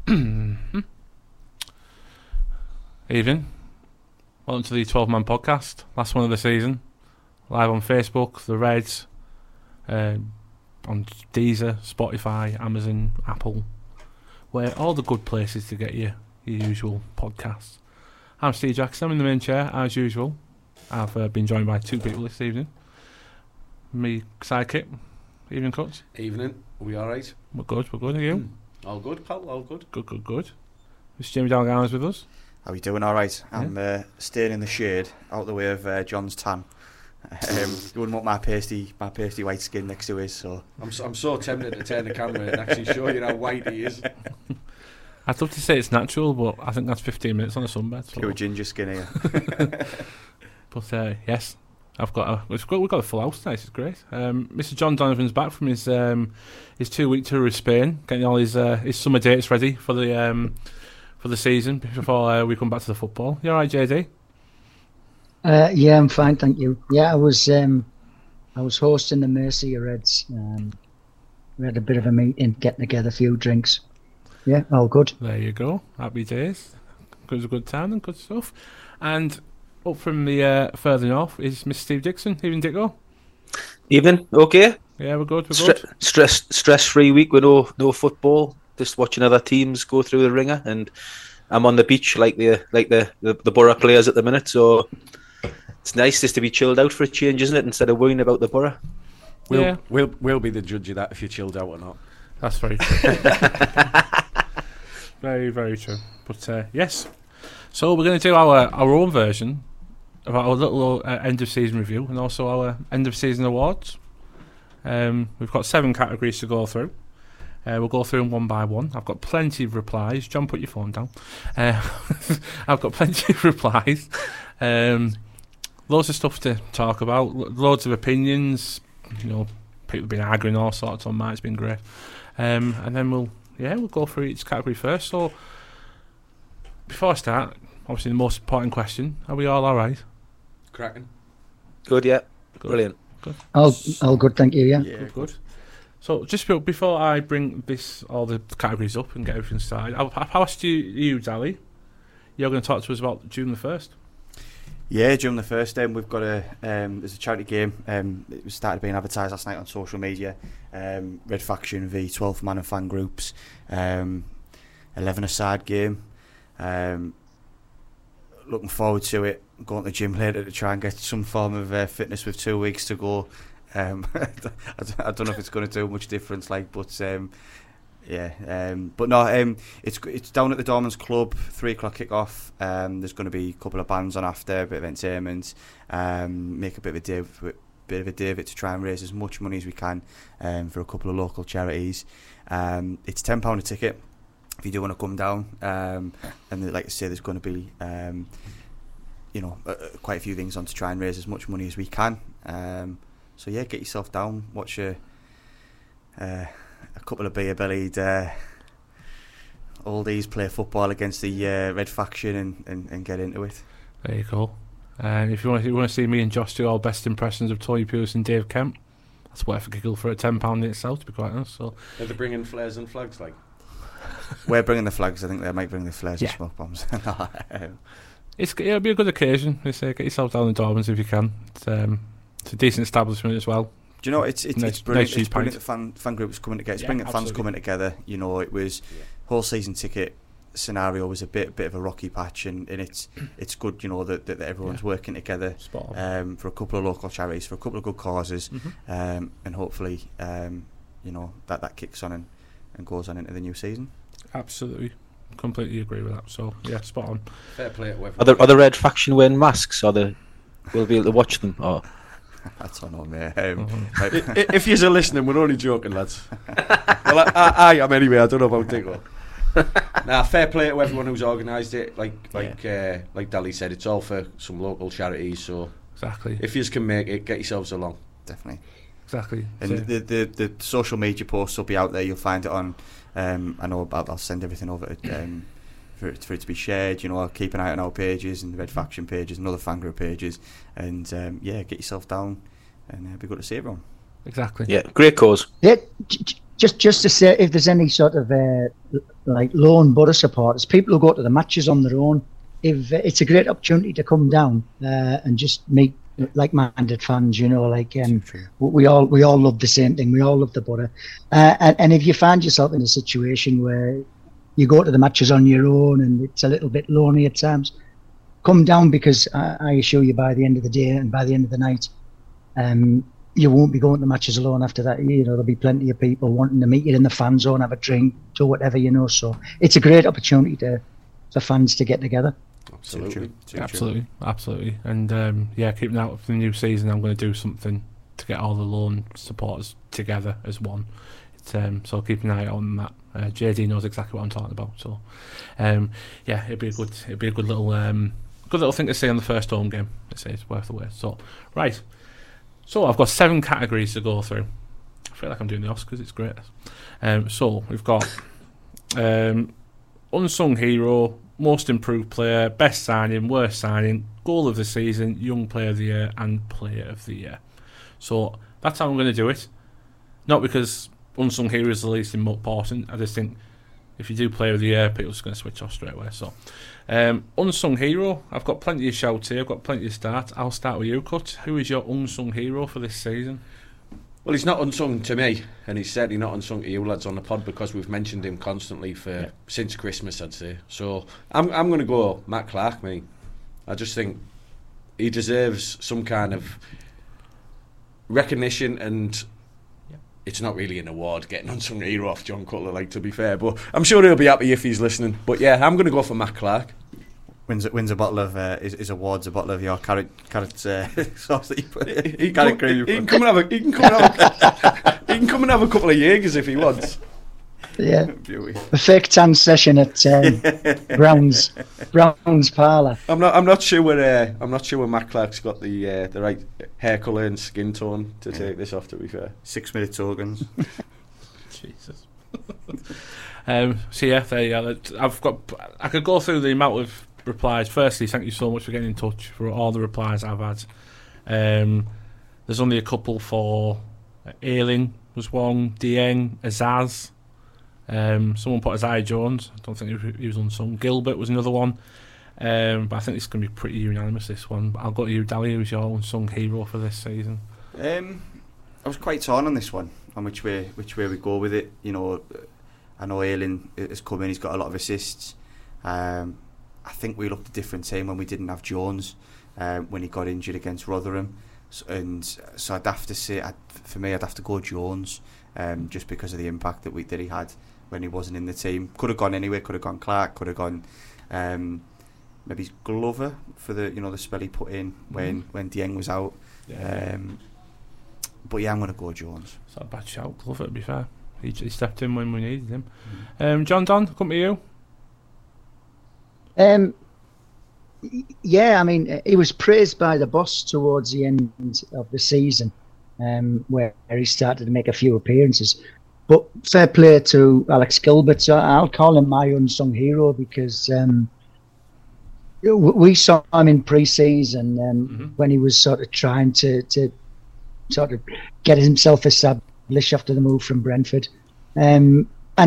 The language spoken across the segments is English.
Evening. Welcome to the 12-man podcast. Last one of the season. Live on Facebook, The Reds, on Deezer, Spotify, Amazon, Apple. Where all the good places to get your usual podcasts. I'm Steve Jackson. I'm in the main chair, as usual. I've been joined by two people this evening. Me sidekick. Evening, coach. Evening. Are we alright? We're good. Are you? All good, pal. All good. Good. Mr. Jamie Dalgarno is with us. How are you doing? All right. I'm staying in the shade, out the way of John's tan. You wouldn't want my pasty white skin next to his. So I'm so tempted to turn the camera and actually show you how white he is. I'd love to say it's natural, but I think that's 15 minutes on a sunbed. So. Pure ginger skin here. But yes, we've got a full house tonight. It's great. Mr. John Donovan's back from his 2-week tour of Spain, getting all his summer dates ready for the season before we come back to the football. You all right, JD? Yeah, I'm fine, thank you. Yeah, I was hosting the Murcia Reds. We had a bit of a meeting, getting together, a few drinks. Yeah, all good. There you go. Happy days. It was a good time and good stuff. And up from the further north is Mr. Steve Dixon. Evening, Dicko. Evening. Okay. Yeah, we're good. Stress-free week with no football. Just watching other teams go through the ringer, and I'm on the beach like the Borough players at the minute. So it's nice just to be chilled out for a change, isn't it? Instead of worrying about the Borough. We'll be the judge of that if you're chilled out or not. That's very true. Very, very true. But yes, so we're going to do our own version of our little end of season review and also our end of season awards. We've got 7 categories to go through. We'll go through them one by one. I've got plenty of replies. John, put your phone down. I've got plenty of replies. Loads of stuff to talk about. Loads of opinions. You know, people have been arguing all sorts on mine. It's been great. And then we'll go through each category first. So before I start, obviously the most important question: are we all right? Cracking. Good, yeah. Good. Brilliant. Good. All good, thank you. Yeah, good. So just before I bring all the categories up and get everything started, I've asked you, Dally. You're going to talk to us about June the 1st. Yeah, June the 1st. We've got there's a charity game. It started being advertised last night on social media. Red Faction v 12 man and fan groups. 11-a-side game. Looking forward to it. Going to the gym later to try and get some form of fitness with 2 weeks to go. I don't know if it's going to do much difference, but no, it's down at the Dormans Club, 3 o'clock kick-off. There's going to be a couple of bands on after, a bit of entertainment, make a bit of a day of it to try and raise as much money as we can for a couple of local charities. It's £10 a ticket if you do want to come down, and like I say, there's going to be quite a few things on to try and raise as much money as we can. So yeah, get yourself down, watch a couple of beer-bellied oldies play football against the Red Faction and get into it. There you go. And if you want to see me and Josh do our best impressions of Tony Pulis and Dave Kemp, that's worth a giggle for a £10 in itself, to be quite honest. So are they bringing flares and flags? We're bringing the flags. I think they might bring the flares and smoke bombs. It'll be a good occasion. Get yourself down in Dormans if you can. It's a decent establishment as well. Do you know, it's brilliant. Nice It's brilliant that fan groups coming together. It's brilliant fans absolutely. Coming together. You know, it was whole season ticket scenario was a bit of a rocky patch, and it's good. You know that everyone's working together for a couple of local charities, for a couple of good causes, and hopefully that kicks on and goes on into the new season. Absolutely. Completely agree with that. So yeah, spot on. Fair play to everyone. Are the Red Faction wearing masks? We'll be able to watch them? Or? I don't know, mate. If you're listening, we're only joking, lads. Well, I am anyway. I don't know about Dicko. Fair play to everyone who's organised it. Like Dally said, it's all for some local charities. So exactly, if you can make it, get yourselves along. Definitely. Exactly. And the social media posts will be out there. You'll find it on. I know I'll send everything over to, for it to be shared. You know, I'll keep an eye on our pages and the Red Faction pages and other fan group pages, and get yourself down and be good to see everyone. Exactly. Yeah, great cause. Yeah, just to say, if there's any sort of like lone Borough supporters, people who go to the matches on their own, if it's a great opportunity to come down and just meet like-minded fans, you know, like we all love the same thing. We all love the Borough, and if you find yourself in a situation where you go to the matches on your own and it's a little bit lonely at times, come down, because I assure you, by the end of the day and by the end of the night, you won't be going to matches alone after that. You know, there'll be plenty of people wanting to meet you in the fan zone, have a drink, do whatever, you know. So it's a great opportunity for fans to get together. Absolutely. And keeping out of the new season, I'm going to do something to get all the lone supporters together as one. So keep an eye on that. JD knows exactly what I'm talking about. So it'd be a good little thing to see on the first home game. It's worth the wait. So right. So I've got 7 categories to go through. I feel like I'm doing the Oscars. It's great. So we've got unsung hero, most improved player, best signing, worst signing, goal of the season, young player of the year, and player of the year. So that's how I'm going to do it. Not because unsung hero is the least important. I just think if you do player of the year, people are just going to switch off straight away. So unsung hero, I've got plenty of shouts here. I've got plenty to start. I'll start with you, Cut. Who is your unsung hero for this season? Well, he's not unsung to me, and he's certainly not unsung to you lads on the pod, because we've mentioned him constantly since Christmas, I'd say. So I'm going to go Matt Clark, mate. I just think he deserves some kind of recognition, and it's not really an award getting unsung hero off John Cutler, like, to be fair, but I'm sure he'll be happy if he's listening. But yeah, I'm going to go for Matt Clark. Wins a bottle of his awards, a bottle of your carrot sauce that you put in. Carrot cream. He can come and have a couple of Jaegers if he wants. Yeah, a fake tan session at Brown's Parlour. I'm not sure where Matt Clark's got the right hair colour and skin tone to take this off, to be fair. 6 minute organs. Jesus. So yeah, there you go. I could go through the amount of replies. Firstly, thank you so much for getting in touch, for all the replies I've had. There's only a couple for Ayling was one, Dieng, Azaz. Someone put Isaiah Jones. I don't think he was unsung. Gilbert was another one. But I think it's going to be pretty unanimous, this one. But I'll go to you, Dally. Who's your unsung hero for this season? I was quite torn on this one, on which way we go with it. You know, I know Ayling has come in. He's got a lot of assists. I think we looked a different team when we didn't have Jones when he got injured against Rotherham. So I'd have to say, for me, I'd have to go Jones, just because of the impact that he had when he wasn't in the team. Could have gone anywhere. Could have gone Clark. Could have gone maybe Glover for the spell he put in when Dieng was out. Yeah. But yeah, I'm going to go Jones. It's not a bad shout, Glover, to be fair. He stepped in when we needed him. John Don, come to you. Yeah, I mean, he was praised by the boss towards the end of the season, where he started to make a few appearances. But fair play to Alex Gilbert. So I'll call him my unsung hero, because we saw him in pre-season when he was sort of trying to sort of get himself established after the move from Brentford, and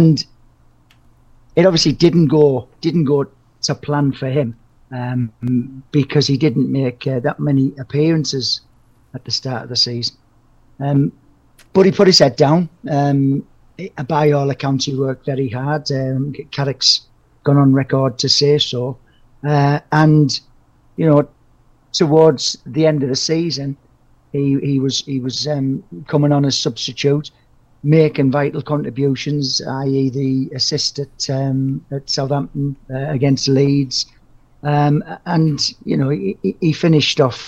it obviously didn't go to plan for him, because he didn't make that many appearances at the start of the season. But he put his head down. By all accounts, he worked very hard. Carrick's gone on record to say so. And you know, towards the end of the season, he was coming on as substitute, making vital contributions, i.e. the assist at Southampton against Leeds, and you know, he finished off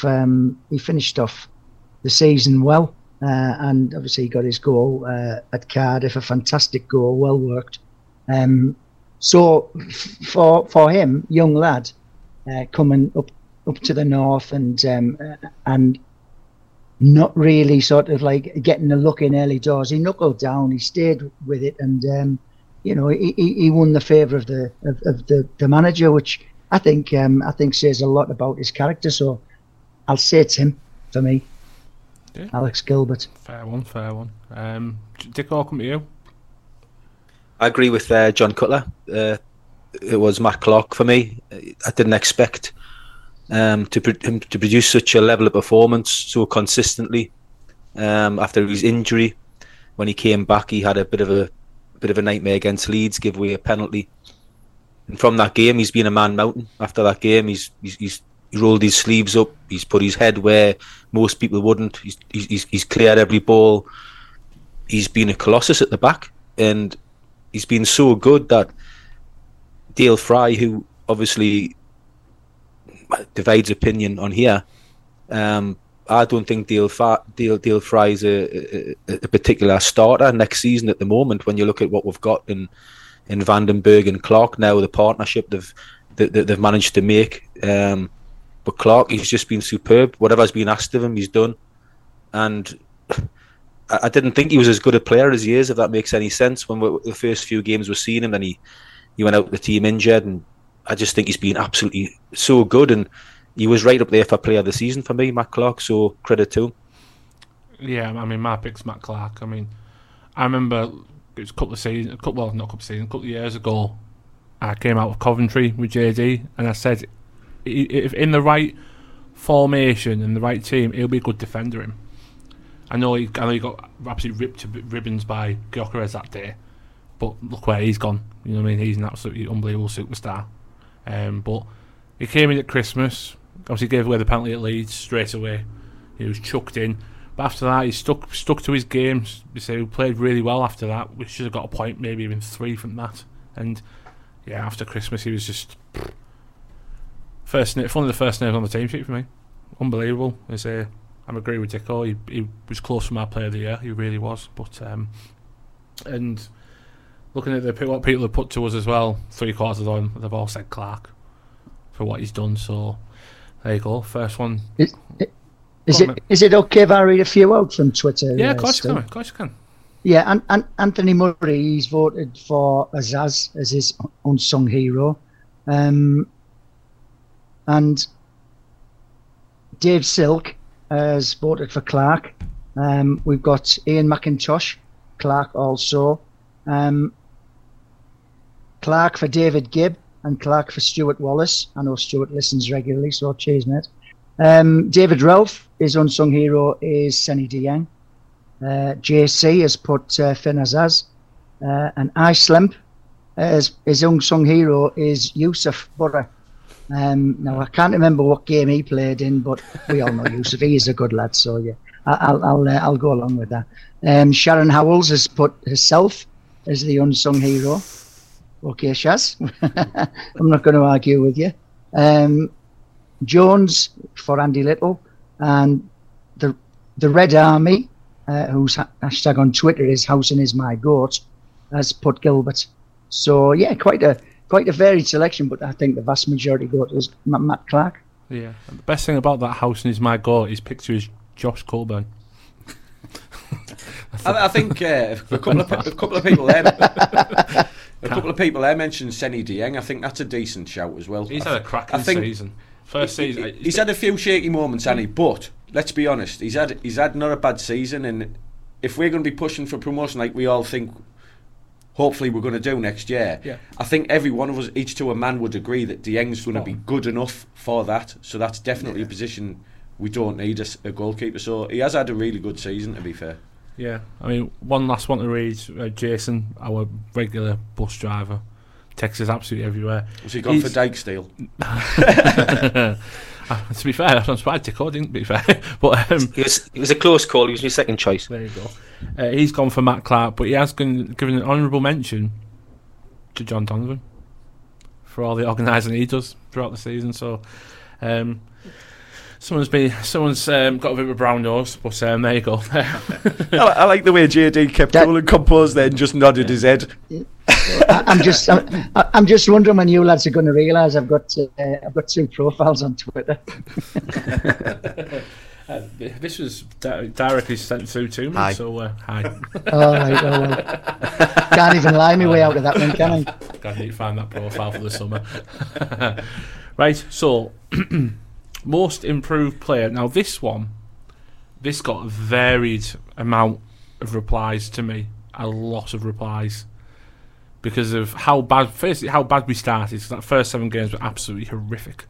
the season well, and obviously he got his goal at Cardiff, a fantastic goal, well worked. So for him, young lad, coming up to the north and not really sort of like getting a look in early doors. He knuckled down. He stayed with it, and you know, he won the favour of the manager, which I think says a lot about his character. So I'll say it's him for me. Yeah. Alex Gilbert. Fair one. Dick, I'll come to you. I agree with John Cutler. It was Matt Clark for me. I didn't expect him to produce such a level of performance so consistently. After his injury, when he came back, he had a bit of a nightmare against Leeds, give away a penalty. And from that game, he's been a man mountain. After that game, he's rolled his sleeves up. He's put his head where most people wouldn't. He's cleared every ball. He's been a colossus at the back, and he's been so good that Dale Fry, who obviously divides opinion on here, I don't think Dale Fry is a particular starter next season at the moment. When you look at what we've got in Vandenberg and Clark now, the partnership they've managed to make. But Clark, he's just been superb. Whatever's been asked of him, he's done. And I didn't think he was as good a player as he is, if that makes any sense. When the first few games we're seeing him, then he went out with the team injured, and I just think he's been absolutely so good. And he was right up there for player of the season for me, Matt Clark, so credit to him. Yeah, I mean, my pick's Matt Clark. I mean, I remember it was a couple of years ago, I came out of Coventry with JD, and I said, if in the right formation and the right team, he'll be a good defender. Him. I know he got absolutely ripped to ribbons by Gyökeres that day, but look where he's gone. You know what I mean? He's an absolutely unbelievable superstar. But he came in at Christmas. Obviously, gave away the penalty at Leeds straight away. He was chucked in. But after that, he stuck to his games. He played really well after that. We should have got a point, maybe even 3 from that. And yeah, after Christmas, he was just one of the first names on the team sheet for me. Unbelievable. I'm agreeing with Dicko. He was close to my player of the year. He really was. But and looking at what people have put to us as well, 3/4 of them, they've all said Clark for what he's done. So there you go. First one. Is it okay if I read a few out from Twitter? Yeah, of course you can. Yeah, and Anthony Murray, he's voted for Azaz as his unsung hero. And Dave Silk has voted for Clark. We've got Ian McIntosh, Clark also. Clark for David Gibb and Clark for Stuart Wallace. I know Stuart listens regularly, so cheers, mate. David Ralph, his unsung hero is Seny Dieng. JC has put Finn Azaz. And Iceland, his unsung hero is Yusuf Burra. Now I can't remember what game he played in, but we all know Yusuf. He is a good lad, so yeah, I'll go along with that. Sharon Howells has put herself as the unsung hero. Okay, Shaz, I'm not going to argue with you. Jones for Andy Little, and the Red Army, whose hashtag on Twitter is Housen is my goat, has put Gilbert. So yeah, quite a varied selection, but I think the vast majority go to Matt Clark. Yeah, and the best thing about that Housen is my goat, his picture is Josh Coburn. I think a couple of people there. A couple of people there mentioned Seny Dieng. I think that's a decent shout as well. He's had a cracking season. First season. He's had a few shaky moments, hasn't he? But let's be honest, he's had not a bad season. And if we're going to be pushing for promotion like we all think, hopefully we're going to do next year, yeah. I think every one of us, each to a man, would agree that Dieng's going to be good enough for that. So that's definitely a position we don't need a goalkeeper. So he has had a really good season, to be fair. Yeah, I mean, one last one to read. Jason, our regular bus driver, texts us absolutely everywhere. Was he gone for Dijksteel? To be fair, I'm surprised Dicko didn't, to be fair. But it was a close call. He was my second choice. There you go. He's gone for Matt Clark, but he has given an honourable mention to John Donovan for all the organising he does throughout the season. So someone's got a bit of a brown nose, but there you go. I like the way JD kept cool and composed there and just nodded his head. I'm just wondering when you lads are going to realise I've got 2 profiles on Twitter. This was directly sent through to me. Hi. So hi. All right, well. Can't even lie my way out of that one, can I? I need to find that profile for the summer. Right, so most improved player. Now this got a varied amount of replies to me. A lot of replies. because of how bad. Firstly, how bad we started. 'Cause that first 7 games were absolutely horrific.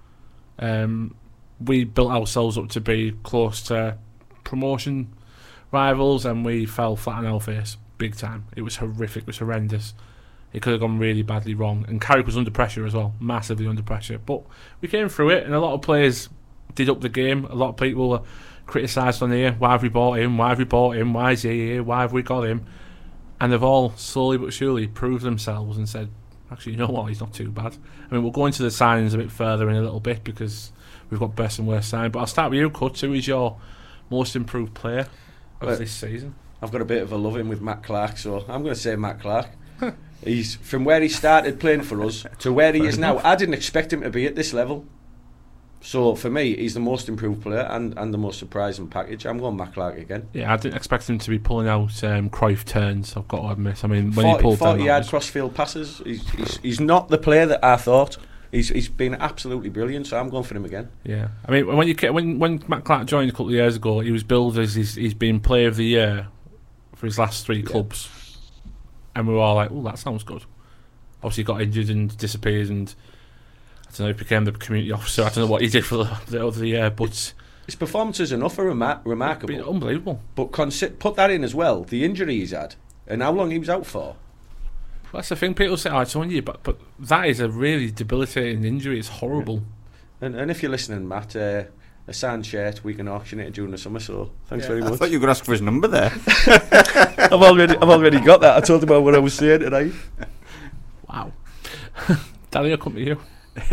We built ourselves up to be close to promotion rivals, and we fell flat on our face big time. It was horrific. It was horrendous. It could have gone really badly wrong, and Carrick was under pressure as well, massively under pressure. But we came through it, and a lot of players did up the game. A lot of people were criticised on here. Why have we bought him? Why have we bought him? Why is he here? Why have we got him? And they've all slowly but surely proved themselves and said, actually, you know what, he's not too bad. I mean, we'll go into the signings a bit further in a little bit because we've got best and worst signed. But I'll start with you, Kutz. Who is your most improved player of this season? I've got a bit of a love-in with Matt Clark, so I'm going to say Matt Clark. He's from where he started playing for us to where he is now. I didn't expect him to be at this level. So for me, he's the most improved player and the most surprising package. I'm going Matt Clark again. Yeah, I didn't expect him to be pulling out Cruyff turns, I've got to admit. I mean, when he pulled 40-yard crossfield passes, he's not the player that I thought. He's been absolutely brilliant, so I'm going for him again. Yeah, I mean, when Matt Clark joined a couple of years ago, he was billed as he's been Player of the Year for his last 3 clubs, and we were all like, "Oh, that sounds good." Obviously, he got injured and disappeared, and I don't know, he became the community officer. I don't know what he did for the other year, but his performances enough are remarkable, been unbelievable. But put that in as well, the injury he's had and how long he was out for. That's the thing. People say, "Oh, it's only," but that is a really debilitating injury. It's horrible. Yeah. And if you're listening, Matt, a signed shirt, we can auction it during the summer. So thanks very much. I thought you were going to ask for his number there. I've already got that. I told him about what I was saying tonight. Wow. Danny, I'll come to you.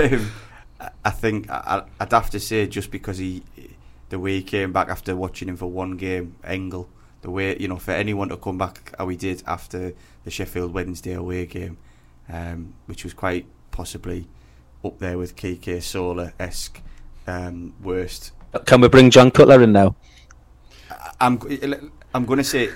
I think I'd have to say, just because the way he came back after watching him for 1 game, Engel, the way, for anyone to come back how he did after the Sheffield Wednesday away game, which was quite possibly up there with KK Sola-esque worst. Can we bring John Cutler in now? I'm going to say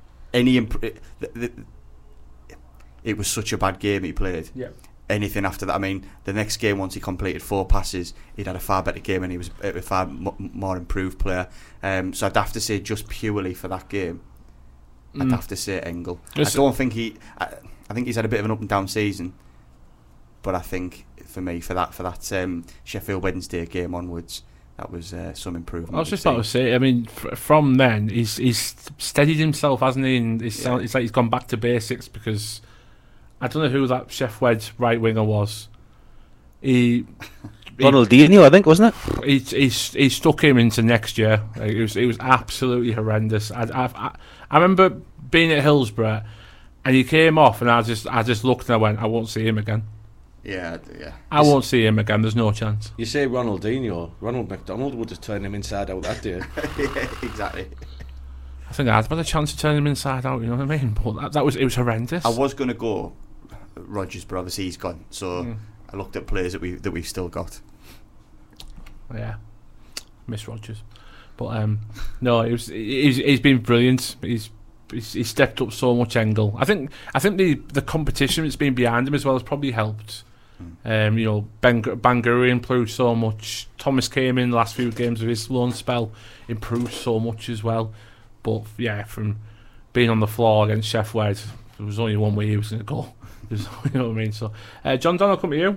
it was such a bad game he played. Yeah. Anything after that, I mean, the next game, once he completed 4 passes, he'd had a far better game and he was a far more improved player. So I'd have to say, just purely for that game, I'd have to say Engel. I don't think I think he's had a bit of an up and down season, but I think for me, for that Sheffield Wednesday game onwards, that was some improvement. I was just about to say, I mean, from then he's steadied himself, hasn't he? And it's like he's gone back to basics, because I don't know who that Chef Wedge right winger was. Ronaldinho, I think, wasn't it? He stuck him into next year. It was absolutely horrendous. I remember being at Hillsborough, and he came off, and I just looked and I went, I won't see him again. Yeah. I won't see him again. There's no chance. You say Ronaldinho, Ronald McDonald would have turned him inside out that day. Yeah, exactly. I think I'd had a chance to turn him inside out. You know what I mean? But it was horrendous. I was going to go Rodgers, but obviously he's gone. So I looked at players that we've still got. Yeah, miss Rodgers, but no, he's been brilliant. He's stepped up so much. Engel, I think the competition that's been behind him as well has probably helped. Banguri improved so much. Thomas came in the last few games of his loan spell, improved so much as well. But yeah, from being on the floor against Chef Wed, there was only one way he was going to go. You know what I mean? So, John Don, I'll come to you.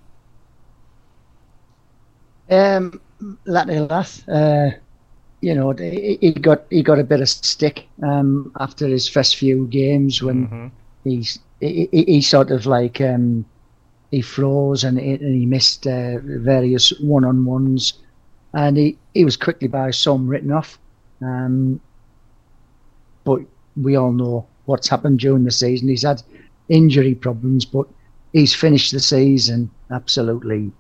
Lath, he got a bit of stick after his first few games when he sort of like he froze and he missed various one-on-ones, and he was quickly by some written off. But we all know what's happened during the season. He's had injury problems, but he's finished the season absolutely,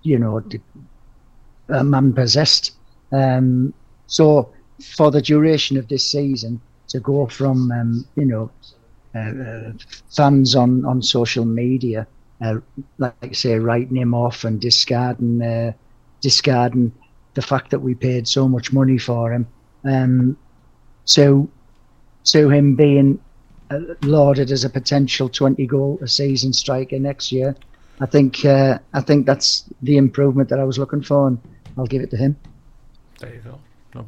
man possessed. So for the duration of this season, to go from fans on social media, like say, writing him off and discarding the fact that we paid so much money for him, to him being lauded as a potential 20-goal a season striker next year, I think that's the improvement that I was looking for, and I'll give it to him. There you go, no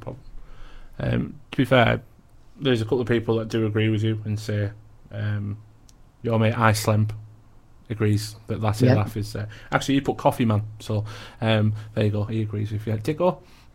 problem. To be fair, there's a couple of people that do agree with you and say Your mate Iceland agrees that's Yeah. it. Laugh is actually he put Coffee Man, so there you go. He agrees with you. Dicko?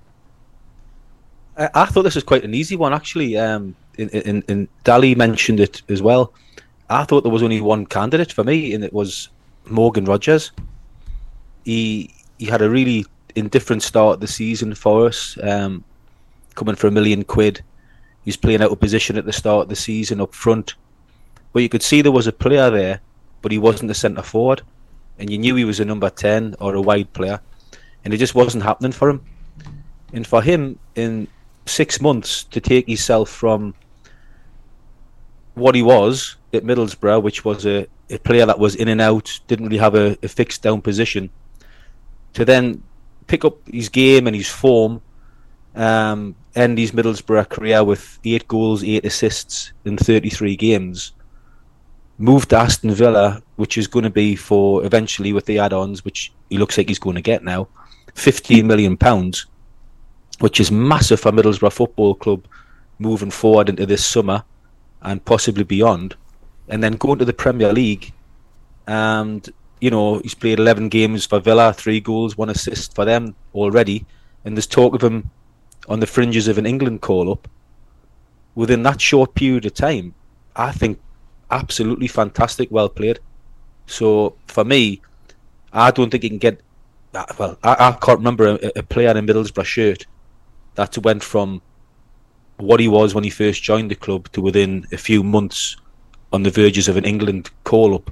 I thought this was quite an easy one, actually. In Dali mentioned it as well. I thought there was only one candidate for me, and it was Morgan Rogers. He had a really indifferent start of the season for us, coming for £1 million. He's playing out of position at the start of the season up front, but you could see there was a player there, but he wasn't a centre forward, and you knew he was a number 10 or a wide player, and it just wasn't happening for him. And for him, in 6 months, to take himself from what he was at Middlesbrough, which was a player that was in and out, didn't really have a fixed down position, to then pick up his game and his form, end his Middlesbrough career with 8 goals, 8 assists in 33 games, move to Aston Villa, which is going to be for eventually, with the add-ons, which he looks like he's going to get now, £15 million, which is massive for Middlesbrough Football Club moving forward into this summer and possibly beyond, and then going to the Premier League. And he's played 11 games for Villa, 3 goals, 1 assist for them already, and there's talk of him on the fringes of an England call-up. Within that short period of time, I think absolutely fantastic, well played. So for me, I don't think he can get, well, I can't remember a player in a Middlesbrough shirt that went from what he was when he first joined the club to within a few months on the verges of an England call-up.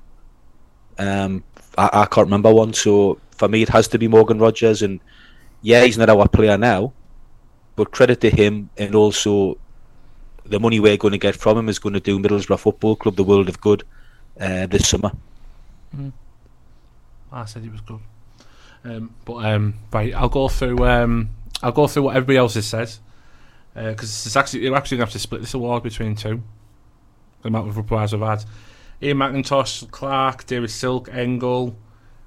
I can't remember one, so for me it has to be Morgan Rogers. And yeah, he's not our player now, but credit to him, and also the money we're going to get from him is going to do Middlesbrough Football Club the world of good this summer. I said he was good, right. I'll go through what everybody else has said, because we're actually going to have to split this award between two. The amount of replies we've had: Ian McIntosh, Clark, David Silk, Engel.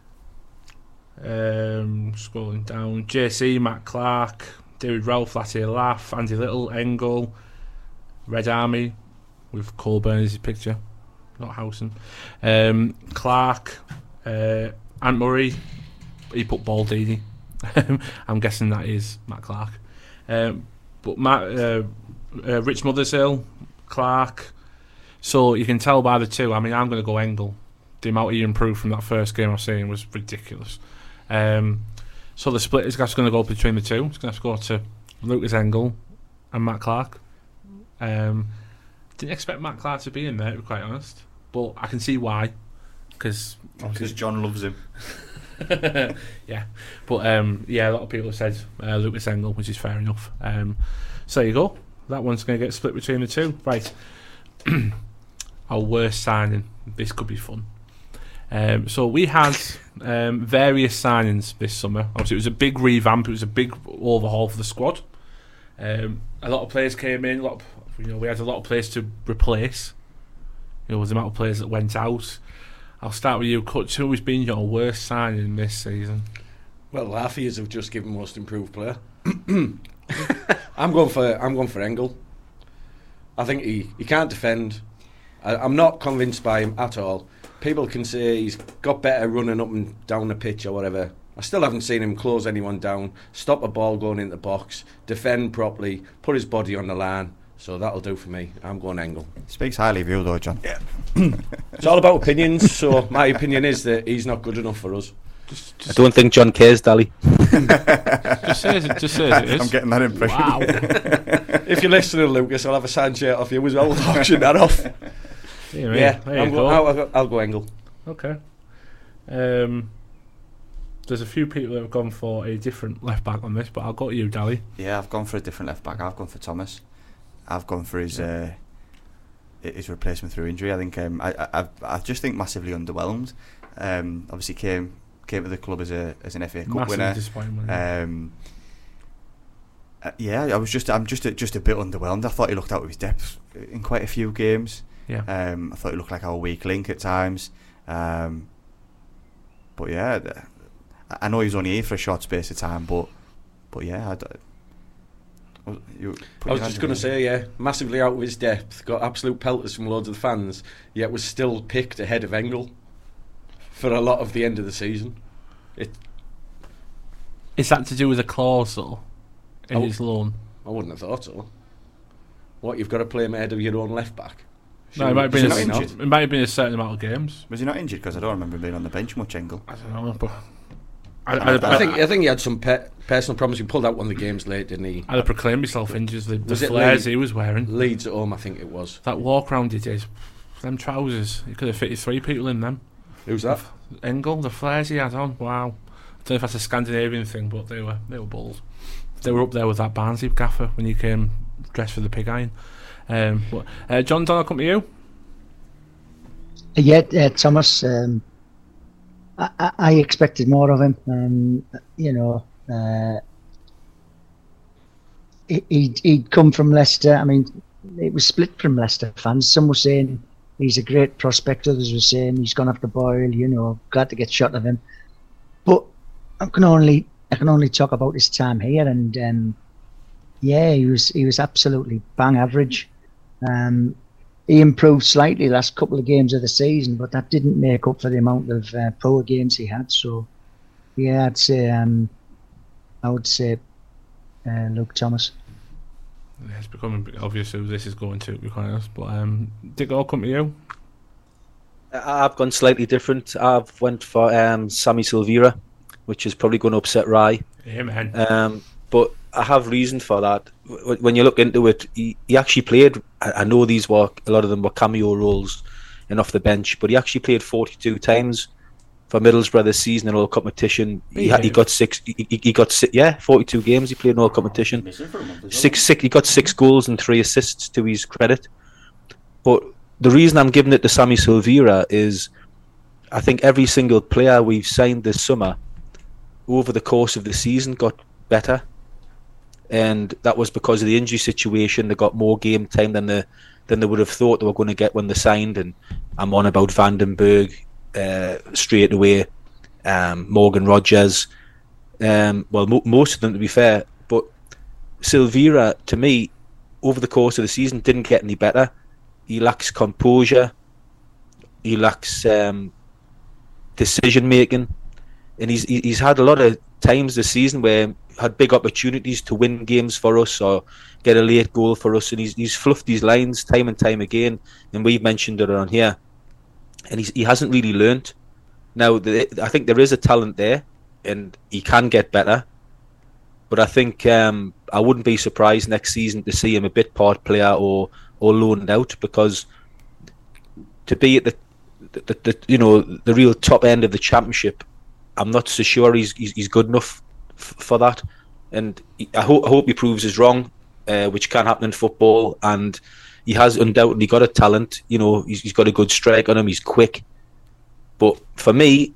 Scrolling down, JC, Matt Clark, David Ralph, Latte Laugh, Andy Little, Engel, Red Army with Colburn as his picture, not Howson. Clark, Ant Murray, he put Baldini. I'm guessing that is Matt Clark. But Rich Mothershill, Clark. So you can tell by the two. I mean, I'm going to go Engel. The amount he improved from that first game I've seen was ridiculous. So the split is just going to go between the two. It's going to have to go to Lucas Engel and Matt Clark. Didn't expect Matt Clark to be in there, to be quite honest, but I can see why. Because John loves him. Yeah, but a lot of people have said Lucas Engel, which is fair enough. So there you go. That one's going to get split between the two. Right. Our worst signing. This could be fun. So we had various signings this summer. Obviously, it was a big revamp. It was a big overhaul for the squad. A lot of players came in. We had a lot of players to replace. With the amount of players that went out. I'll start with you, Kutch. Who's been your worst signing this season? Well, half of yous have just given most improved player. I'm going for Engel. I think he can't defend. I'm not convinced by him at all. People can say he's got better running up and down the pitch or whatever. I still haven't seen him close anyone down, stop a ball going into the box, defend properly, put his body on the line. So that'll do for me. I'm going Engel. Speaks highly of you though, John. Yeah. It's all about opinions, so my opinion is that he's not good enough for us. I don't think John cares, Dally. Just say it is. I'm getting that impression. Wow. If you're listening, Lucas, I'll have a signed shirt off you as well. We'll auction that off. Yeah, I'll go Engel. Okay. There's a few people that have gone for a different left back on this, but I'll go to you, Dally. Yeah, I've gone for a different left back. I've gone for Thomas. I've gone for his replacement through injury. I think I just think massively underwhelmed. Obviously came to the club as an FA Cup winner. Disappointment. I'm just a bit underwhelmed. I thought he looked out of his depth in quite a few games. Yeah. I thought he looked like our weak link at times. But yeah, I know he was only here for a short space of time, but yeah, I was just going to say, yeah, massively out of his depth, got absolute pelters from loads of the fans, yet was still picked ahead of Engel for a lot of the end of the season. Is that to do with a clause, though, in his loan? I wouldn't have thought so. What, you've got to play him ahead of your own left-back? No, it might have been a certain amount of games. Was he not injured? Because I don't remember him being on the bench much, Engel. I don't know, but... I think he had some personal problems. He pulled out one of the games late, didn't he? I'd have proclaimed himself injured. The flares he was wearing. Leeds at home, I think it was. That walk round he did, them trousers, he could have fitted 3 people in them. Who's that? Engel, the flares he had on, wow. I don't know if that's a Scandinavian thing, but they were balls. They were up there with that Barnsley gaffer when he came dressed for the pig iron. John Don, I'll come to you. Yeah, Thomas. I expected more of him. He'd come from Leicester. I mean, it was split from Leicester fans. Some were saying he's a great prospect. Others were saying he's gone off the boil. Glad to get shot of him. But I can only talk about his time here, and he was absolutely bang average. He improved slightly last couple of games of the season, but that didn't make up for the amount of poor games he had. So, yeah, I would say Luke Thomas. It's becoming obvious who this is going to, to be quite honest. But Dick, I'll come to you. I've gone slightly different. I've went for Sammy Silvera, which is probably going to upset Rye. Yeah, man. But I have reason for that. When you look into it, he actually played. I know a lot of them were cameo roles and off the bench, but he actually played 42 times for Middlesbrough this season in all competition. He got 42 games he played in all competition. He got 6 goals and 3 assists to his credit. But the reason I'm giving it to Sammy Silvera is I think every single player we've signed this summer over the course of the season got better. And that was because of the injury situation. They got more game time than they would have thought they were going to get when they signed. And I'm on about Vandenberg straight away, Morgan Rogers. Most of them, to be fair. But Silvera, to me, over the course of the season, didn't get any better. He lacks composure. He lacks decision making, and he's had a lot of times this season where had big opportunities to win games for us or get a late goal for us, and he's fluffed these lines time and time again, and we've mentioned it on here, and he hasn't really learnt. Now, I think there is a talent there, and he can get better, but I think I wouldn't be surprised next season to see him a bit part player or loaned out, because to be at the real top end of the championship, I'm not so sure he's good enough for that, and I hope he proves us wrong, which can happen in football. And he has undoubtedly got a talent. He's got a good strike on him. He's quick, but for me,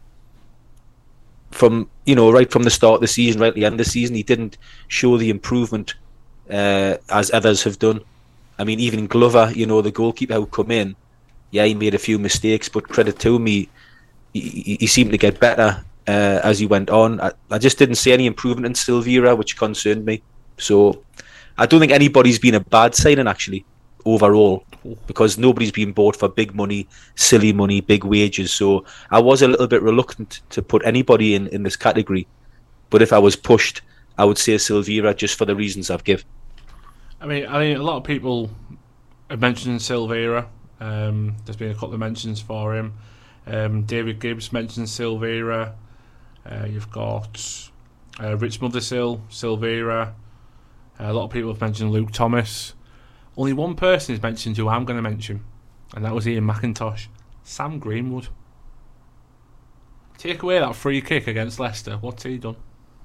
right from the start of the season, right at the end of the season, he didn't show the improvement as others have done. I mean, even Glover, the goalkeeper who come in, he made a few mistakes, but credit to him, he seemed to get better as he went on. I just didn't see any improvement in Silvera, which concerned me. So I don't think anybody's been a bad signing, actually, overall, because nobody's been bought for big money, silly money, big wages. So I was a little bit reluctant to put anybody in this category. But if I was pushed, I would say Silvera, just for the reasons I've given. I mean, a lot of people have mentioned Silvera. There's been a couple of mentions for him. David Gibbs mentioned Silvera. You've got Rich Mothersill, Silvera. A lot of people have mentioned Luke Thomas. Only one person has mentioned who I'm going to mention, and that was Ian McIntosh. Sam Greenwood. Take away that free kick against Leicester. What's he done?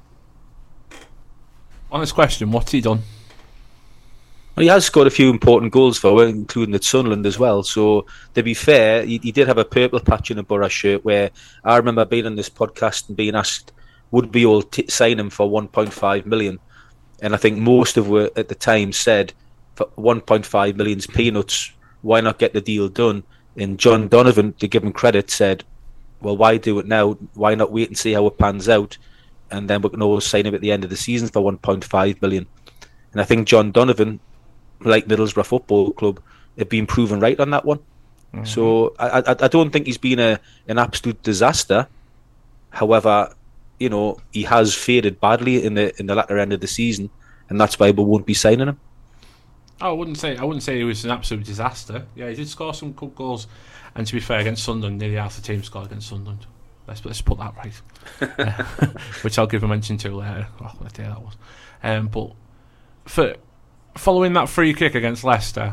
Honest question, what's he done? Well, he has scored a few important goals for us, including at Sunderland as well. So, to be fair, he did have a purple patch in a Borough shirt, where I remember being on this podcast and being asked, would we all sign him for 1.5 million? And I think most of us at the time said, for 1.5 million's peanuts, why not get the deal done? And John Donovan, to give him credit, said, well, why do it now? Why not wait and see how it pans out? And then we can always sign him at the end of the season for 1.5 million. And I think John Donovan, like Middlesbrough Football Club, have been proven right on that one. So I don't think he's been an absolute disaster. However, you know, he has faded badly in the latter end of the season, and that's why we won't be signing him. I wouldn't say it was an absolute disaster. Yeah, he did score some good goals, and to be fair, against Sunderland, nearly half the team scored against Sunderland. Let's put that right. Which I'll give a mention to later. Oh, what a day that was. But for following that free kick against Leicester,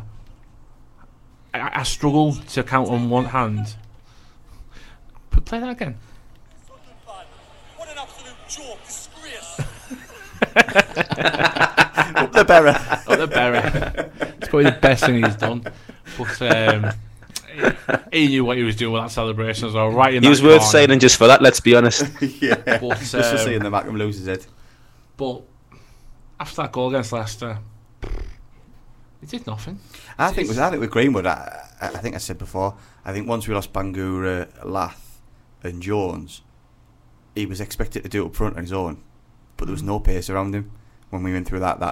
I struggle to count on one hand. But play that again. What an absolute joke, disgrace. Up the Berra. Up the Berra. It's probably the best thing he's done. But he knew what he was doing with that celebration as well. Right in he was that worth corner. signing just for that, let's be honest. Yeah. But, Just for seeing the Mackham lose his head. But after that goal against Leicester, he did nothing. I think with Greenwood, I think I said before, I think once we lost Bangura, Lath and Jones, he was expected to do it up front on his own, but there was no pace around him when we went through that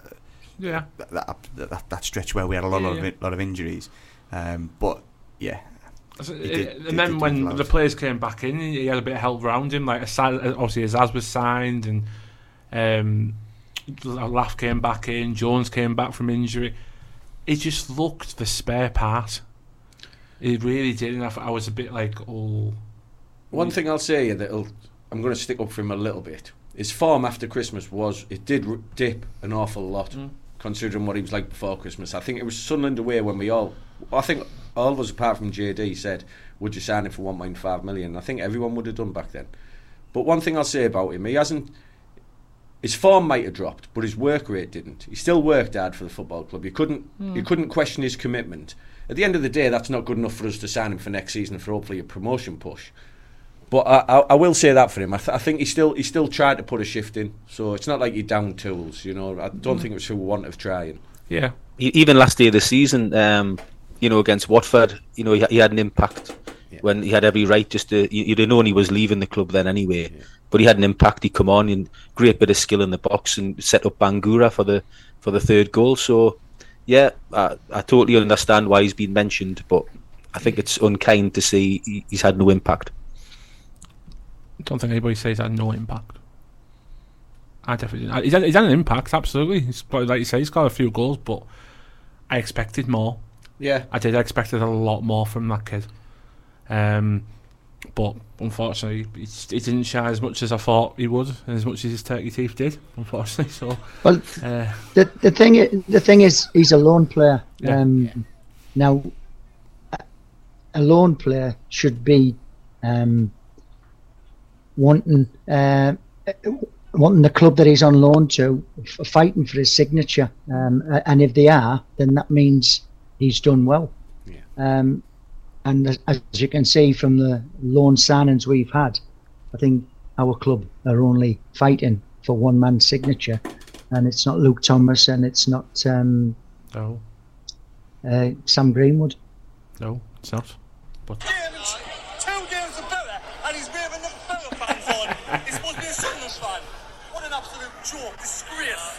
stretch where we had a lot of injuries. But yeah. And then when the players came back in, he had a bit of help around him. Like obviously Azaz was signed, and Lath came back in, Jones came back from injury. He just looked the spare part. He really did, and I was a bit like, oh. One thing I'll say that I'm going to stick up for him a little bit. His form after Christmas did dip an awful lot, considering what he was like before Christmas. I think it was Sunderland away when I think all of us apart from JD said, would you sign him for 1.5 million? I think everyone would have done back then. But one thing I'll say about him, his form might have dropped, but his work rate didn't. He still worked hard for the football club. You couldn't question his commitment. At the end of the day, that's not good enough for us to sign him for next season for hopefully a promotion push. But I will say that for him. I think he still tried to put a shift in. So it's not like he down tools. You know, I don't think it was for want of trying. Yeah. Even last day of the season, against Watford, he had an impact when he had every right just to. You'd have known he was leaving the club then anyway. Yeah. But he had an impact. He come on and great bit of skill in the box and set up Bangura for the third goal. So yeah, I totally understand why he's been mentioned, but I think it's unkind to say he's had no impact. I don't think anybody says had no impact. I definitely didn't. He's had an impact, absolutely. He's probably, like you say, he's got a few goals, but I expected more. Yeah, I did. I expected a lot more from that kid. But unfortunately, he didn't shine as much as I thought he would, and as much as his turkey teeth did. Unfortunately, so. Well, the thing is, he's a lone player. Yeah. Now, a lone player should be wanting the club that he's on loan to, fighting for his signature. And if they are, then that means he's done well. Yeah. And as you can see from the loan signings we've had, I think our club are only fighting for one man's signature, and it's not Luke Thomas, and it's not Sam Greenwood. No, it's not. But 2 games of better, and he's waving the Villa fans on. He's supposed to be a Sunderland fan. What an absolute joke, disgrace.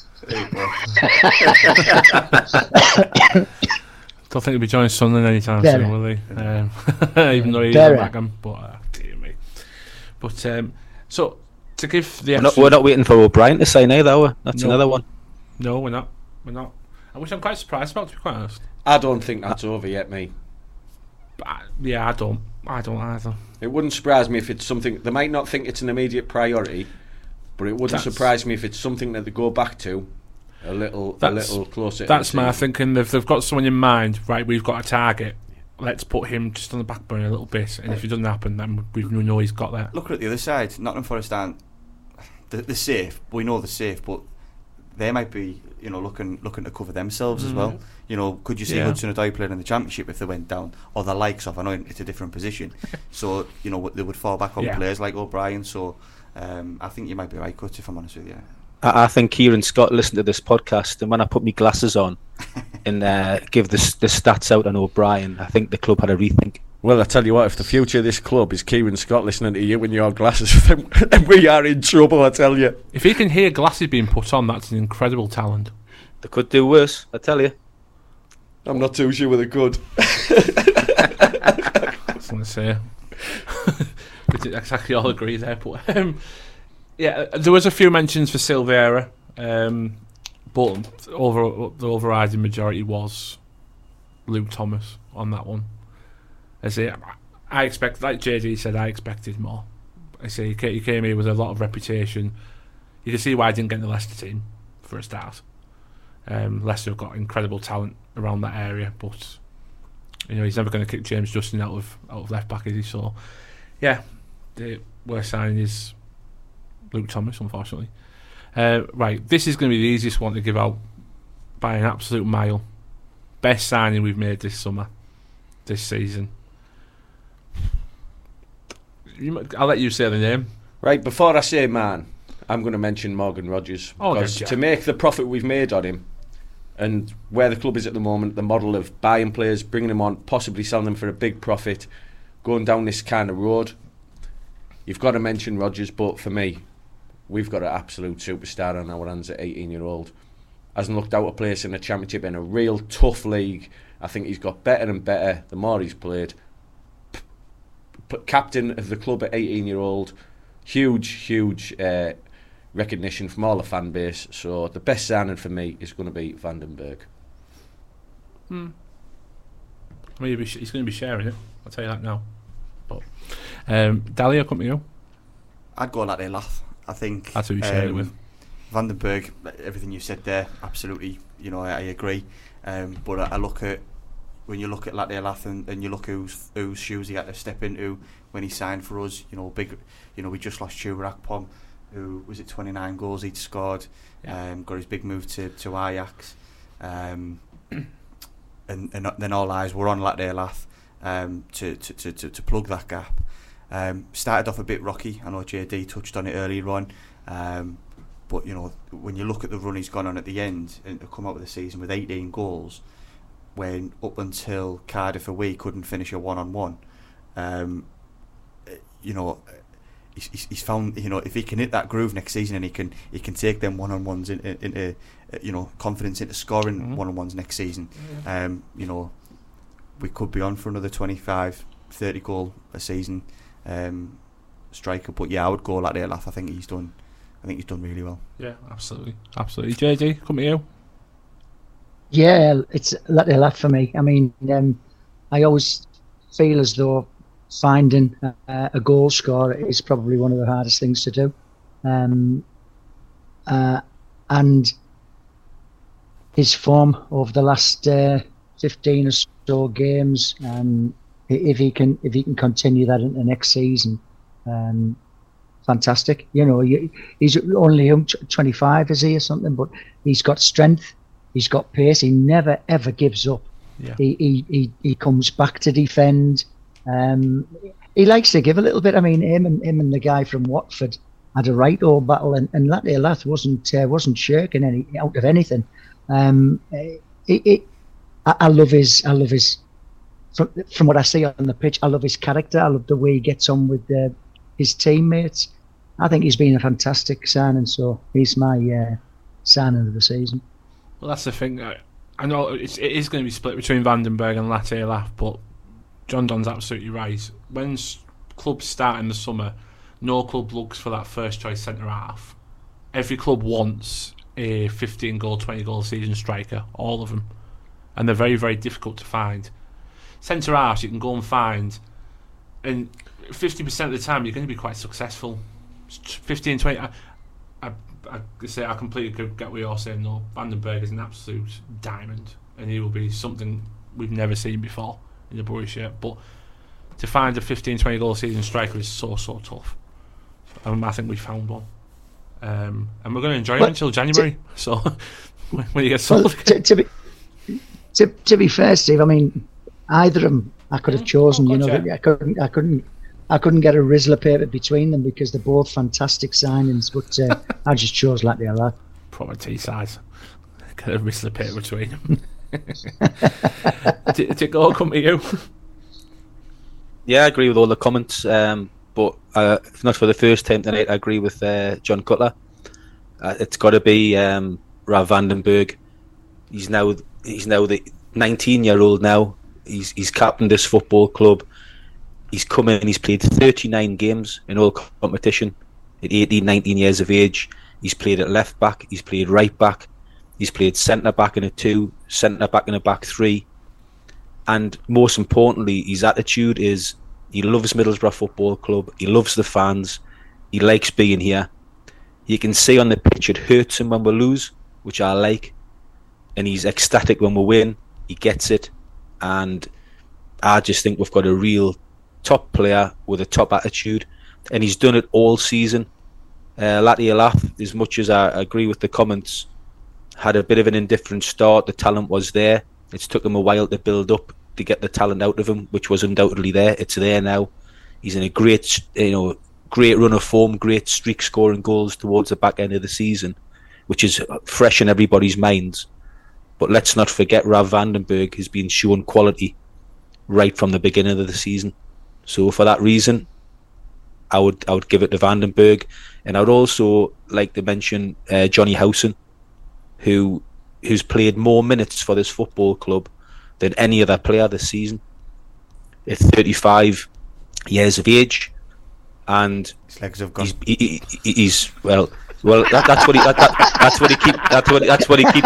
don't think he'll be joining Sunderland anytime soon, will he? Even though he's a Mackham, but dear me. But so to give the we're not waiting for O'Brien to sign either. That's another one. No, we're not. Which I'm quite surprised about, to be quite honest. I don't think that's over yet, mate. Yeah, I don't either. It wouldn't surprise me if it's something they might not think it's an immediate priority, but it wouldn't surprise me if it's something that they go back to a little closer. That's my thinking. They've got someone in mind, right? We've got a target. Let's put him just on the back burner a little bit, and if it doesn't happen, then we know he's got that. Look at the other side. Nottingham Forest aren't they're safe. We know they're safe, but they might be, looking to cover themselves as well. Could you see Hudson Odoi playing in the Championship if they went down, or the likes of? I know it's a different position, so they would fall back on players like O'Brien. So I think you might be right, Cut, if I'm honest with you. I think Kieran Scott listened to this podcast, and when I put my glasses on and give the stats out on O'Brien, I think the club had a rethink. Well, I tell you what, if the future of this club is Kieran Scott listening to you in your glasses, then we are in trouble, I tell you. If he can hear glasses being put on, that's an incredible talent. They could do worse, I tell you. I'm not too sure whether they could. I was going to say. We didn't exactly all agree there, but yeah, there was a few mentions for Silveira, but the overriding majority was Luke Thomas on that one. I expect, like JD said, I expected more. I say he came here with a lot of reputation. You can see why I didn't get in the Leicester team for a start. Leicester have got incredible talent around that area, but he's never going to kick James Justin out of left back, is he? So yeah, the worst signing is Luke Thomas, unfortunately. Right, this is going to be the easiest one to give out by an absolute mile. Best signing we've made this season. I'll let you say the name. Right, before I say man, I'm going to mention Morgan Rogers. Because to make the profit we've made on him, and where the club is at the moment, the model of buying players, bringing them on, possibly selling them for a big profit, going down this kind of road, you've got to mention Rogers. But for me, we've got an absolute superstar on our hands at 18-year-old. Hasn't looked out of place in the Championship, in a real tough league. I think he's got better and better the more he's played. Captain of the club at 18-year-old, huge recognition from all the fan base. So the best signing for me is going to be Vandenberg. Well, he's going to be sharing it, I'll tell you that now. But Dahlia, come to you. I'd go Latte Lath. I think that's who you shared it with. Vandenberg, everything you said there, absolutely, I agree. But I look at, when you look at Latte Lath and you look whose shoes he had to step into when he signed for us, we just lost Chuba Akpom, who was it 29 goals he'd scored, got his big move to Ajax, and then all eyes were on Latte Lath to plug that gap. Started off a bit rocky. I know JD touched on it earlier on, but when you look at the run he's gone on at the end and to come out of the season with 18 goals, when up until Cardiff away couldn't finish a one-on-one, he's found, if he can hit that groove next season and he can take them one-on-ones into confidence into scoring one-on-ones next season, we could be on for another 25-30 goal a season striker. But yeah, I would go Latte Lath. I think he's done really well. Yeah, absolutely. JD, come to you. Yeah, it's Latte Lath for me. I mean, I always feel as though finding a goal scorer is probably one of the hardest things to do. And his form over the last 15 or so games, if he can continue that into next season, fantastic. He's only 25, is he, or something? But he's got strength. He's got pace. He never ever gives up. Yeah. He comes back to defend. He likes to give a little bit. I mean, him and the guy from Watford had a right old battle, and Latte Lath wasn't shirking out of anything. I love his from what I see on the pitch. I love his character. I love the way he gets on with his teammates. I think he's been a fantastic signing. So he's my signing of the season. Well, that's the thing. I know it is going to be split between Vandenberg and Latte Lath, but John Don's absolutely right. When clubs start in the summer, no club looks for that first choice centre half. Every club wants a 15 goal, 20 goal season striker, all of them, and they're very, very difficult to find. Centre halves you can go and find, and 50% of the time you're going to be quite successful. 15, 20. I completely get what you're saying. No, Vandenberg is an absolute diamond, and he will be something we've never seen before in the Borough shirt. But to find a 15, 20 goal season striker is so tough. I think we found one, and we're going to enjoy him until January. So when you get sold, to be fair, Steve, I mean, either of them I could have chosen. I couldn't get a Rizzler paper between them because they're both fantastic signings, but I just chose Latte Lath. Proper T-size. Get a Rizzler paper between them. Did it all come to you? Yeah, I agree with all the comments. But if not for the first time tonight, I agree with John Cutler. It's got to be Rav Vandenberg. He's now the 19-year-old now. He's captained this football club. He's come in. He's played 39 games in all competition at 18, 19 years of age. He's played at left back. He's played right back. He's played centre back in a 2, centre back in a back 3. And most importantly, his attitude is he loves Middlesbrough Football Club. He loves the fans. He likes being here. You can see on the pitch it hurts him when we lose, which I like. And he's ecstatic when we win. He gets it. And I just think we've got a real top player with a top attitude. And he's done it all season. Lati Alaf, as much as I agree with the comments, had a bit of an indifferent start. The talent was there. It's took him a while to build up to get the talent out of him, which was undoubtedly there. It's there now. He's in a great run of form, great streak, scoring goals towards the back end of the season, which is fresh in everybody's minds. But let's not forget Rav Vandenberg has been showing quality right from the beginning of the season. So for that reason, I would give it to Vandenberg, and I would also like to mention Johnny Howson, who's played more minutes for this football club than any other player this season at 35 years of age, and his legs have gone. He's well. That's what he keeps.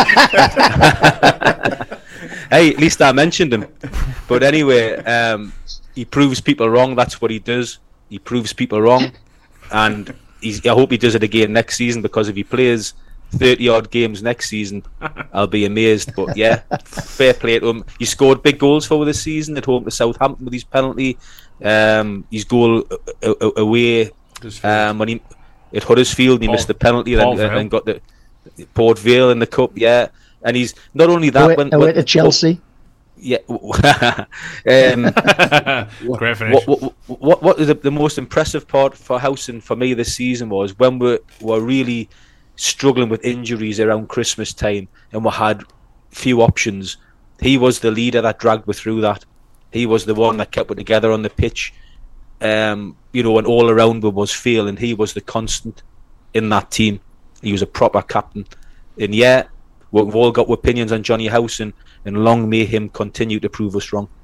Hey, at least I mentioned him. But anyway, he proves people wrong. That's what he does. He proves people wrong, and I hope he does it again next season, because if he plays 30 odd games next season, I'll be amazed. But yeah, fair play to him. He scored big goals for this season at home to Southampton with his penalty. His goal away when he at Huddersfield, he missed the penalty, then got the Port Vale in the cup. Yeah, and he's not only that away to Chelsea. Yeah. Great finish. What is the most impressive part for Howson for me this season was when we were really struggling with injuries around Christmas time and we had few options. He was the leader that dragged us through that. He was the one that kept it together on the pitch. When all around him was failing, he was the constant in that team. He was a proper captain. And yeah, we've all got opinions on Johnny Howson, and long may him continue to prove us wrong.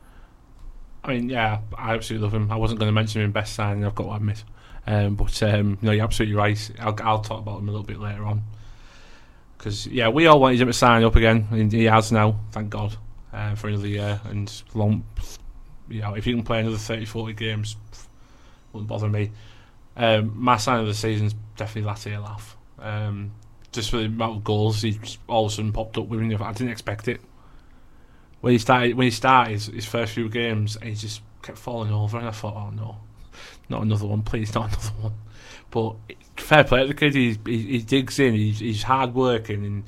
I mean, yeah, I absolutely love him. I wasn't going to mention him in best signing, I've got to admit. But you're absolutely right. I'll talk about him a little bit later on. Because, yeah, we all wanted him to sign up again, and he has now, thank God, for another year. And long, if he can play another 30-40 games, wouldn't bother me. My sign of the season is definitely Lati Alaf. Just for the amount of goals he all of a sudden popped up with. I didn't expect it. When he started his first few games, and he just kept falling over, and I thought, oh no, not another one, please, not another one. But fair play to the kid. He digs in. He's hard working, and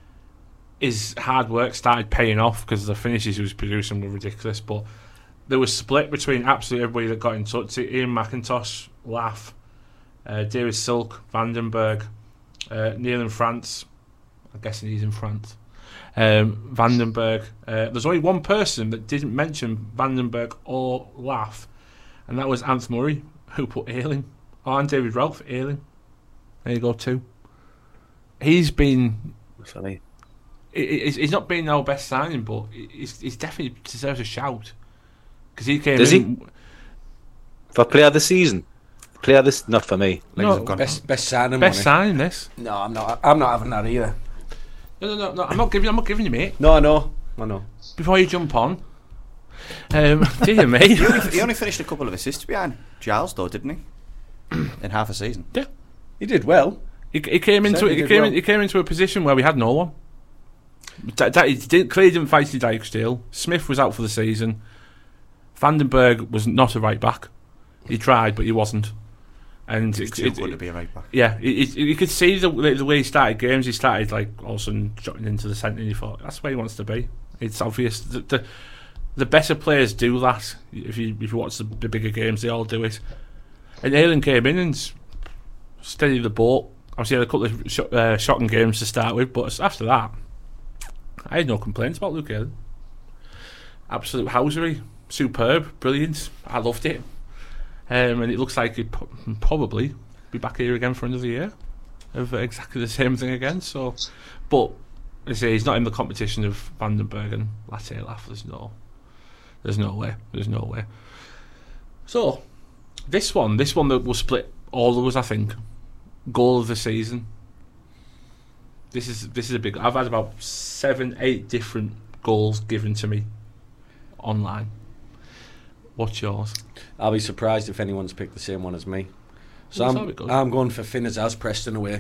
his hard work started paying off because the finishes he was producing were ridiculous. But there was split between absolutely everybody that got in touch. Ian McIntosh, Laugh, David Silk, Vandenberg, Neil in France. I'm guessing he's in France. Vandenberg. There's only one person that didn't mention Vandenberg or Laugh, and that was Anth Murray, who put Ayling. Oh, and David Ralph, Ayling. There you go, too. He's been... Funny. He's not been our best signing, but he's definitely deserves a shout. Because he came Does in... he? For player of the season? Player of this... Not for me. No, Best signing. best signing, this. No, I'm not having that either. No, I'm not giving you, mate. No, I know. Before you jump on... dear me. He only finished a couple of assists behind Giles, though, didn't he? In half a season. Yeah. He did well. He came into a position where we had no one. He clearly didn't fancy Dijksteel. Smith was out for the season. Vandenberg was not a right back. He tried, but he wasn't. And He's too good to be a right back. Yeah, you could see the way he started games. He started like all of a sudden dropping into the centre, and you thought that's where he wants to be. It's obvious. The better players do that. If you watch the bigger games, they all do it. And Ayling came in and steadied the boat. Obviously, he had a couple of shocking games to start with, but after that, I had no complaints about Luke Ayling. Absolute housery. superb, brilliant. I loved it. And it looks like he'd probably be back here again for another year of exactly the same thing again. So, but I say he's not in the competition of Vandenberg and Latte Laugh. There's no way. So, this one that will split all of us, I think. Goal of the season. This is a big. I've had about 7-8 different goals given to me online. What's yours? I'll be surprised if anyone's picked the same one as me. So Well, I'm going for Finn Azaz, Preston away.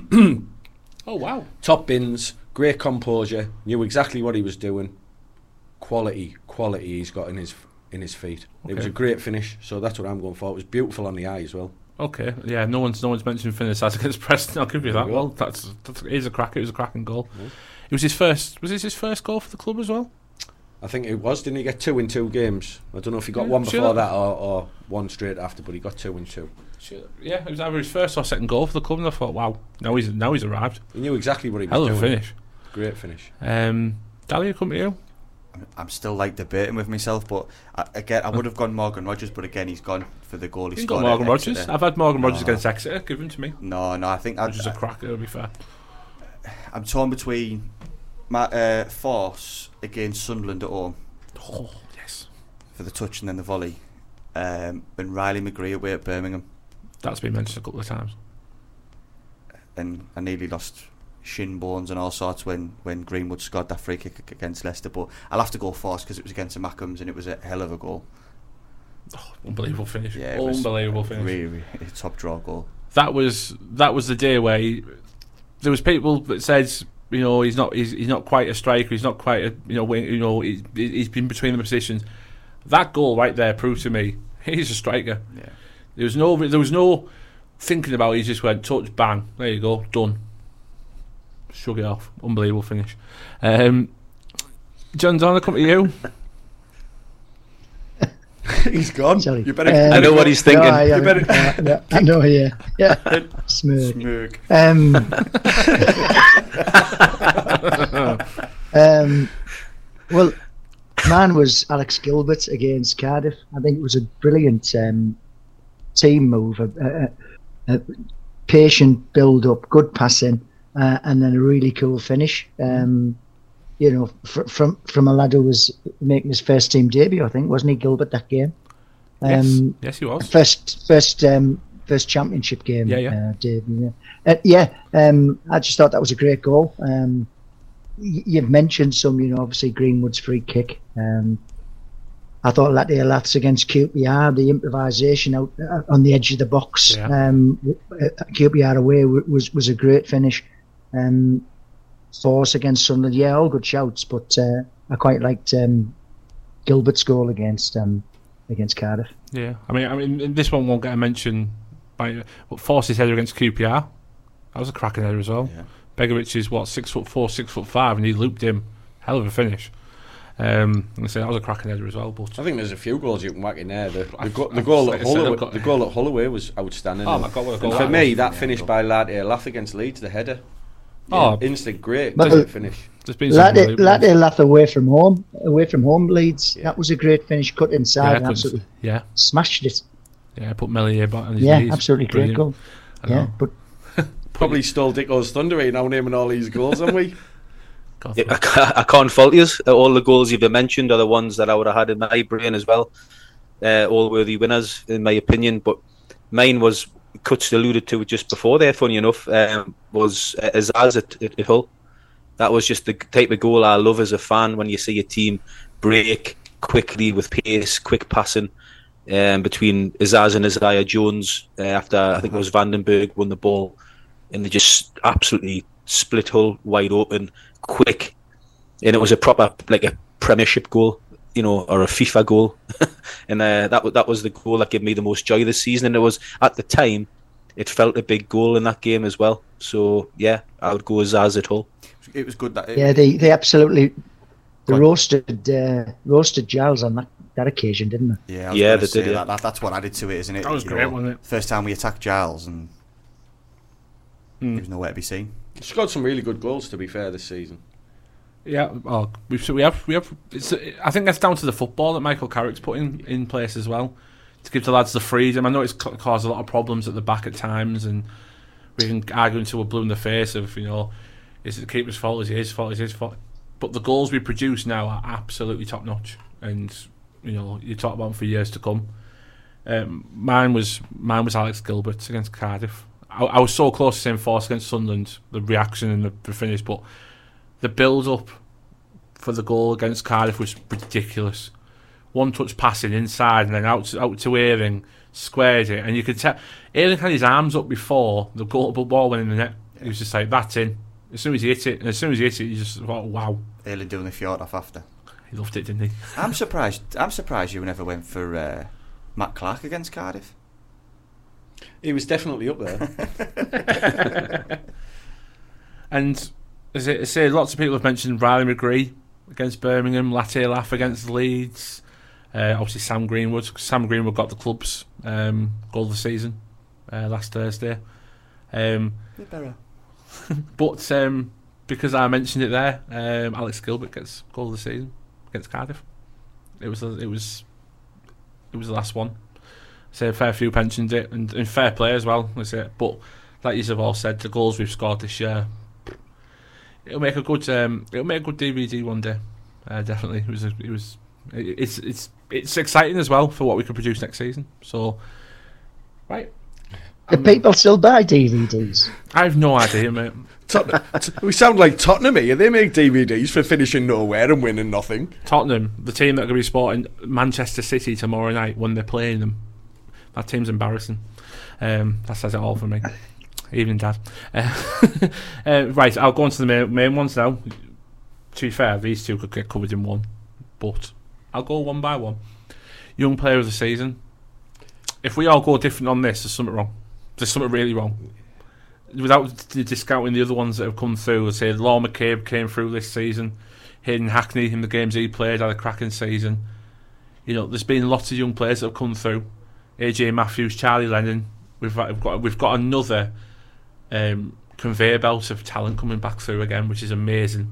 Oh wow! Top bins, great composure, knew exactly what he was doing. Quality he's got in his feet. It was a great finish, so that's what I'm going for. It was beautiful on the eye as well. Okay, yeah. No one's mentioned Finn as against Preston. I'll give you that. There we Well, go. it is a cracker. It was a cracking goal. It was his first. Was this his first goal for the club as well? I think it was. Didn't he get 2 in 2 games? I don't know if he got Yeah, one sure. before that or one straight after, but he got 2 in 2. Yeah, it was either his first or second goal for the club, and I thought, wow, now he's arrived. He knew exactly what he was Hell doing. of a finish. Great finish. Dahlia, come to you. I'm still like debating with myself, but I would have gone Morgan Rogers, but again he's gone for the goal he You've got scored. Morgan at Rogers. Exeter. I've had Morgan Rogers No. against Exeter given to me, No, I think which is a cracker. To be fair. I'm torn between Force against Sunderland at home Oh yes, for the touch and then the volley, and Riley McGree away at Birmingham, that's been mentioned a couple of times. and I nearly lost shin bones and all sorts when Greenwood scored that free kick against Leicester. But I'll have to go Force because it was against the Mackhams and it was a hell of a goal. Unbelievable finish. Yeah, it was Unbelievable finish. Really a top draw goal. That was the day where there was people that said, you know, he's not quite a striker. He's not quite a, he's been between the positions. That goal right there proved to me he's a striker. Yeah. There was no thinking about it. He just went touch, bang, there you go, done. Shrug it off. Unbelievable finish. John Donner, come to you. He's gone. Sorry. You better. I know what he's thinking. Yeah, You better- I know, yeah. Smirk. Smirk. Well, mine was Alex Gilbert against Cardiff. I think it was a brilliant team move, a patient build-up, good passing, and then a really cool finish. From a lad who was making his first team debut, I think, wasn't he, Gilbert, that game? Yes, he was. First championship game. Yeah. Debut. I just thought that was a great goal. You've mentioned some, obviously Greenwood's free kick. I thought Latte Laths against QPR, the improvisation out on the edge of the box, Yeah. QPR away was a great finish. Force against Sunderland, yeah, all good shouts, but I quite liked Gilbert's goal against Cardiff. Yeah, I mean, this one won't get a mention by Force's header against QPR. That was a cracking header as well. Yeah. Begovic is 6'4", 6'5", and he looped him. Hell of a finish. I say that was a cracking header as well. But I think there's a few goals you can whack in there. The I've goal like at I said, Holloway, I've got- the goal at Holloway was outstanding. Oh my God, what a goal And that for me, was. that finish by Latte Lath against Leeds, the header. Oh. Instant great Well, finish. there's been some unbelievable- Latte Lath away from home Leeds. Yeah. That was a great finish, cut inside, and couldn't- absolutely yeah, smashed it. put Melier back on his Yeah, knees. absolutely great Brilliant. goal. I Yeah, know. but Probably stole Dicko's thunder right now naming all these goals, haven't we? God, Yeah, I can't fault you. All the goals you've mentioned are the ones that I would have had in my brain as well. All worthy winners, in my opinion. But mine was, Kutz alluded to it just before there, funny enough, was Azaz at Hull. That was just the type of goal I love as a fan, when you see a team break quickly with pace, quick passing, between Azaz and Isaiah Jones, after I think it was Vandenberg won the ball, and they just absolutely split Hull wide open, quick, and it was a proper, like a Premiership goal, or a FIFA goal, and that was the goal that gave me the most joy this season. And it was, at the time, it felt a big goal in that game as well. So yeah, I would go Azaz at Hull. It was good that. yeah, they absolutely roasted Giles on that occasion, didn't they? Yeah, I was Yeah, gonna they say did, yeah. That's what added to it, isn't it? That was great, wasn't it? First time we attacked Giles, and he was nowhere to be seen. He's got some really good goals, to be fair, this season. Yeah, we have. I think that's down to the football that Michael Carrick's put in place as well, to give the lads the freedom. I know it's caused a lot of problems at the back at times, and we can argue until we're blue in the face of, is it the keeper's fault? Is it his fault? Is it his fault? But the goals we produce now are absolutely top notch, and you talk about them for years to come. Mine was Alex Gilbert against Cardiff. I was so close to saying force against Sunderland, the reaction and the finish, but the build-up for the goal against Cardiff was ridiculous. One touch passing inside and then out to Ealing, squared it, and you could tell Ealing had his arms up before the ball went in the net. He was just like, that's in. As soon as he hit it, you just thought, wow. Ealing doing the fjord off after. He loved it, didn't he? I'm surprised you never went for Matt Clark against Cardiff. He was definitely up there. And as I say, lots of people have mentioned Riley McGree against Birmingham, Latte Laff against Leeds, obviously Sam Greenwood. Sam Greenwood got the club's goal of the season last Thursday. But because I mentioned it there, Alex Gilbert gets goal of the season against Cardiff. It was the last one. So a fair few mentioned it, and fair play as well. But like you have all said, the goals we've scored this year, it'll make a good DVD one day. Definitely, it's exciting as well for what we could produce next season. So, right. Do people still buy DVDs? I have no idea, mate. We sound like Tottenham here. They make DVDs for finishing nowhere and winning nothing. Tottenham, the team that are going to be sporting Manchester City tomorrow night when they're playing them. That team's embarrassing. That says it all for me. Evening, Dad. Right, I'll go on to the main ones now. To be fair, these two could get covered in one, but I'll go one by one. Young player of the season. If we all go different on this, there's something wrong. There's something really wrong. Without discounting the other ones that have come through, I'd say Law McCabe came through this season. Hayden Hackney, in the games he played, had a cracking season. There's been lots of young players that have come through. AJ Matthews, Charlie Lennon. We've got another conveyor belt of talent coming back through again, which is amazing.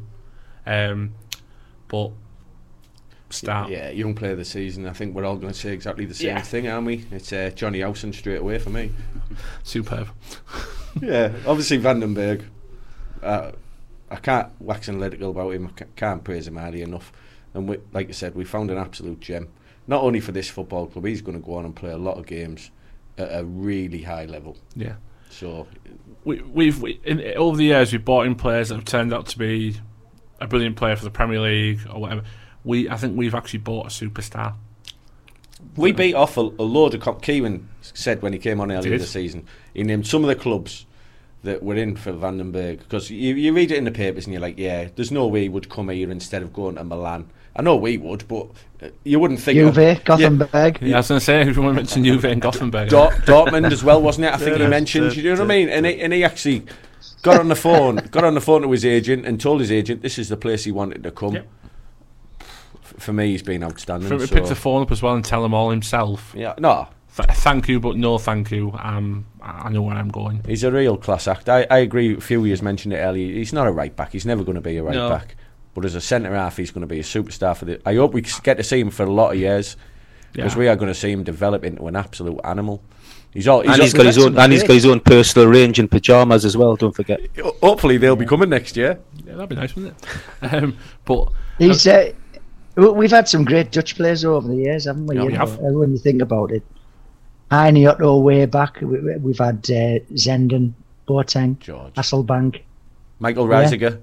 But start. Yeah, young player of the season. I think we're all going to say exactly the same thing, aren't we? It's Johnny Howson straight away for me. Superb. Yeah, obviously Vandenberg. I can't wax analytical about him. I can't praise him highly enough. And like I said, we found an absolute gem. Not only for this football club, he's going to go on and play a lot of games at a really high level. Yeah. So we've over the years we've bought in players that have turned out to be a brilliant player for the Premier League or whatever. I think we've actually bought a superstar. We beat off a load of... Keewan said when he came on earlier this season, he named some of the clubs that were in for Vandenberg, because you read it in the papers and you're like, yeah, there's no way he would come here instead of going to Milan. I know we would, but you wouldn't think... Juve, Gothenburg. Yeah, I was going to say, if you want to mention Juve and Gothenburg. Dortmund as well, wasn't it? I think he mentioned, you know what I mean? And he actually got on the phone to his agent and told his agent this is the place he wanted to come. Yep. For me, he's been outstanding. For him to pick the phone up as well and tell him all himself. Yeah, no. Thank you, but no thank you. I know where I'm going. He's a real class act. I agree. A few years mentioned it earlier. He's not a right back. He's never going to be a right back. But as a centre half, he's going to be a superstar for the. I hope we get to see him for a lot of years, because we are going to see him develop into an absolute animal. He's got his own personal range in pyjamas as well. Don't forget. Hopefully, they'll be coming next year. Yeah, that'd be nice, wouldn't it? But he's. We've had some great Dutch players over the years, haven't we? Yeah, when you think about it. Heine Otto way back. We've had Zenden, Boateng, George Hasselbank, Michael Reisiger.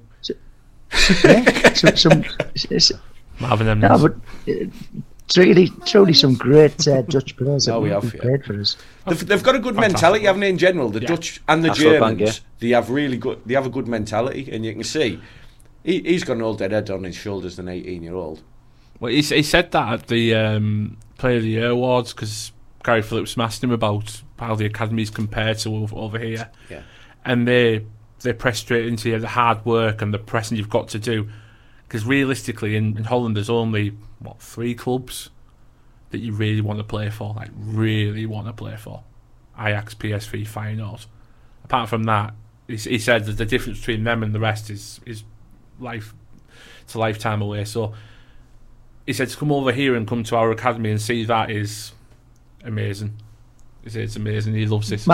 Marvin Emmons. No, but truly some great Dutch players that have played for us. They've got a good mentality, haven't they? In general, the Dutch and the Germans, they have a good mentality, and you can see he's got an old dead head on his shoulders than 18-year-old. Well, he said that at the Player of the Year awards, because Gary Phillips asked him about how the academies compare to over here, and they press straight into the hard work and the pressing you've got to do, because realistically in Holland there's only 3 clubs that you really want to play for, Ajax, PSV, Feyenoord. Apart from that, he said that the difference between them and the rest is life. it's a lifetime away. So he said to come over here and come to our academy and see that is amazing. He said it's amazing. He loves it.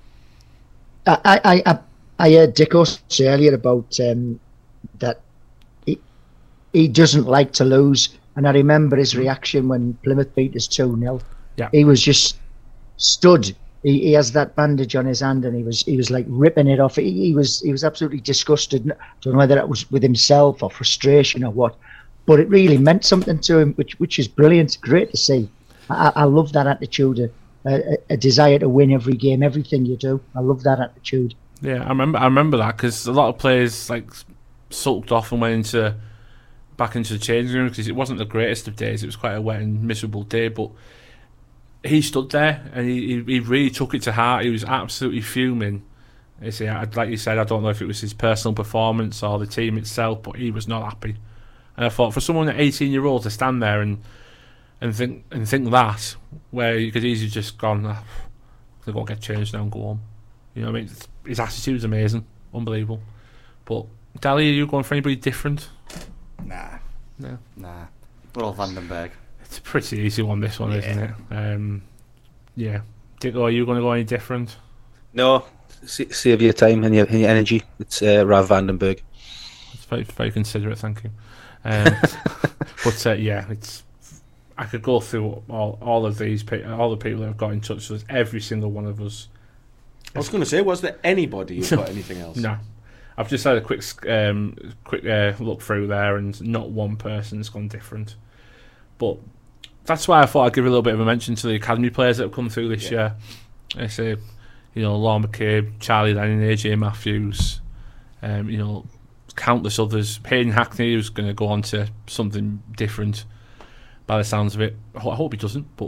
I heard Dicko say earlier about that he doesn't like to lose, and I remember his reaction when Plymouth beat us 2-0. Yeah. He was just stood. He has that bandage on his hand, and he was like ripping it off. He was absolutely disgusted. I don't know whether that was with himself or frustration or what, but it really meant something to him, which is brilliant. Great to see. I love that attitude, a desire to win every game, everything you do. I love that attitude. Yeah, I remember that, because a lot of players like sulked off and went back into the changing room because it wasn't the greatest of days. It was quite a wet and miserable day, but he stood there and he really took it to heart. He was absolutely fuming. Like you said, I don't know if it was his personal performance or the team itself, but he was not happy. And I thought, for someone at 18-year-old to stand there and think that, where you could easily just gone, they're going to get changed now and go home. You know what I mean? His attitude's amazing, unbelievable. But Dally, are you going for anybody different? Nah. No. Nah. We're all Vandenberg. It's a pretty easy one, this one, isn't it? Yeah. Dicko, are you going to go any different? No. Save your time and your energy. It's Rav Vandenberg. It's very, very considerate, thank you. But yeah, I could go through all of these, all the people that have got in touch with us, every single one of us. I was going to say, was there anybody who's got anything else? No. I've just had a quick look through there, and not one person's gone different. But that's why I thought I'd give a little bit of a mention to the academy players that have come through this year. I say, Law McCabe, Charlie Lennon, AJ Matthews, countless others. Hayden Hackney, who's going to go on to something different by the sounds of it. I hope he doesn't, but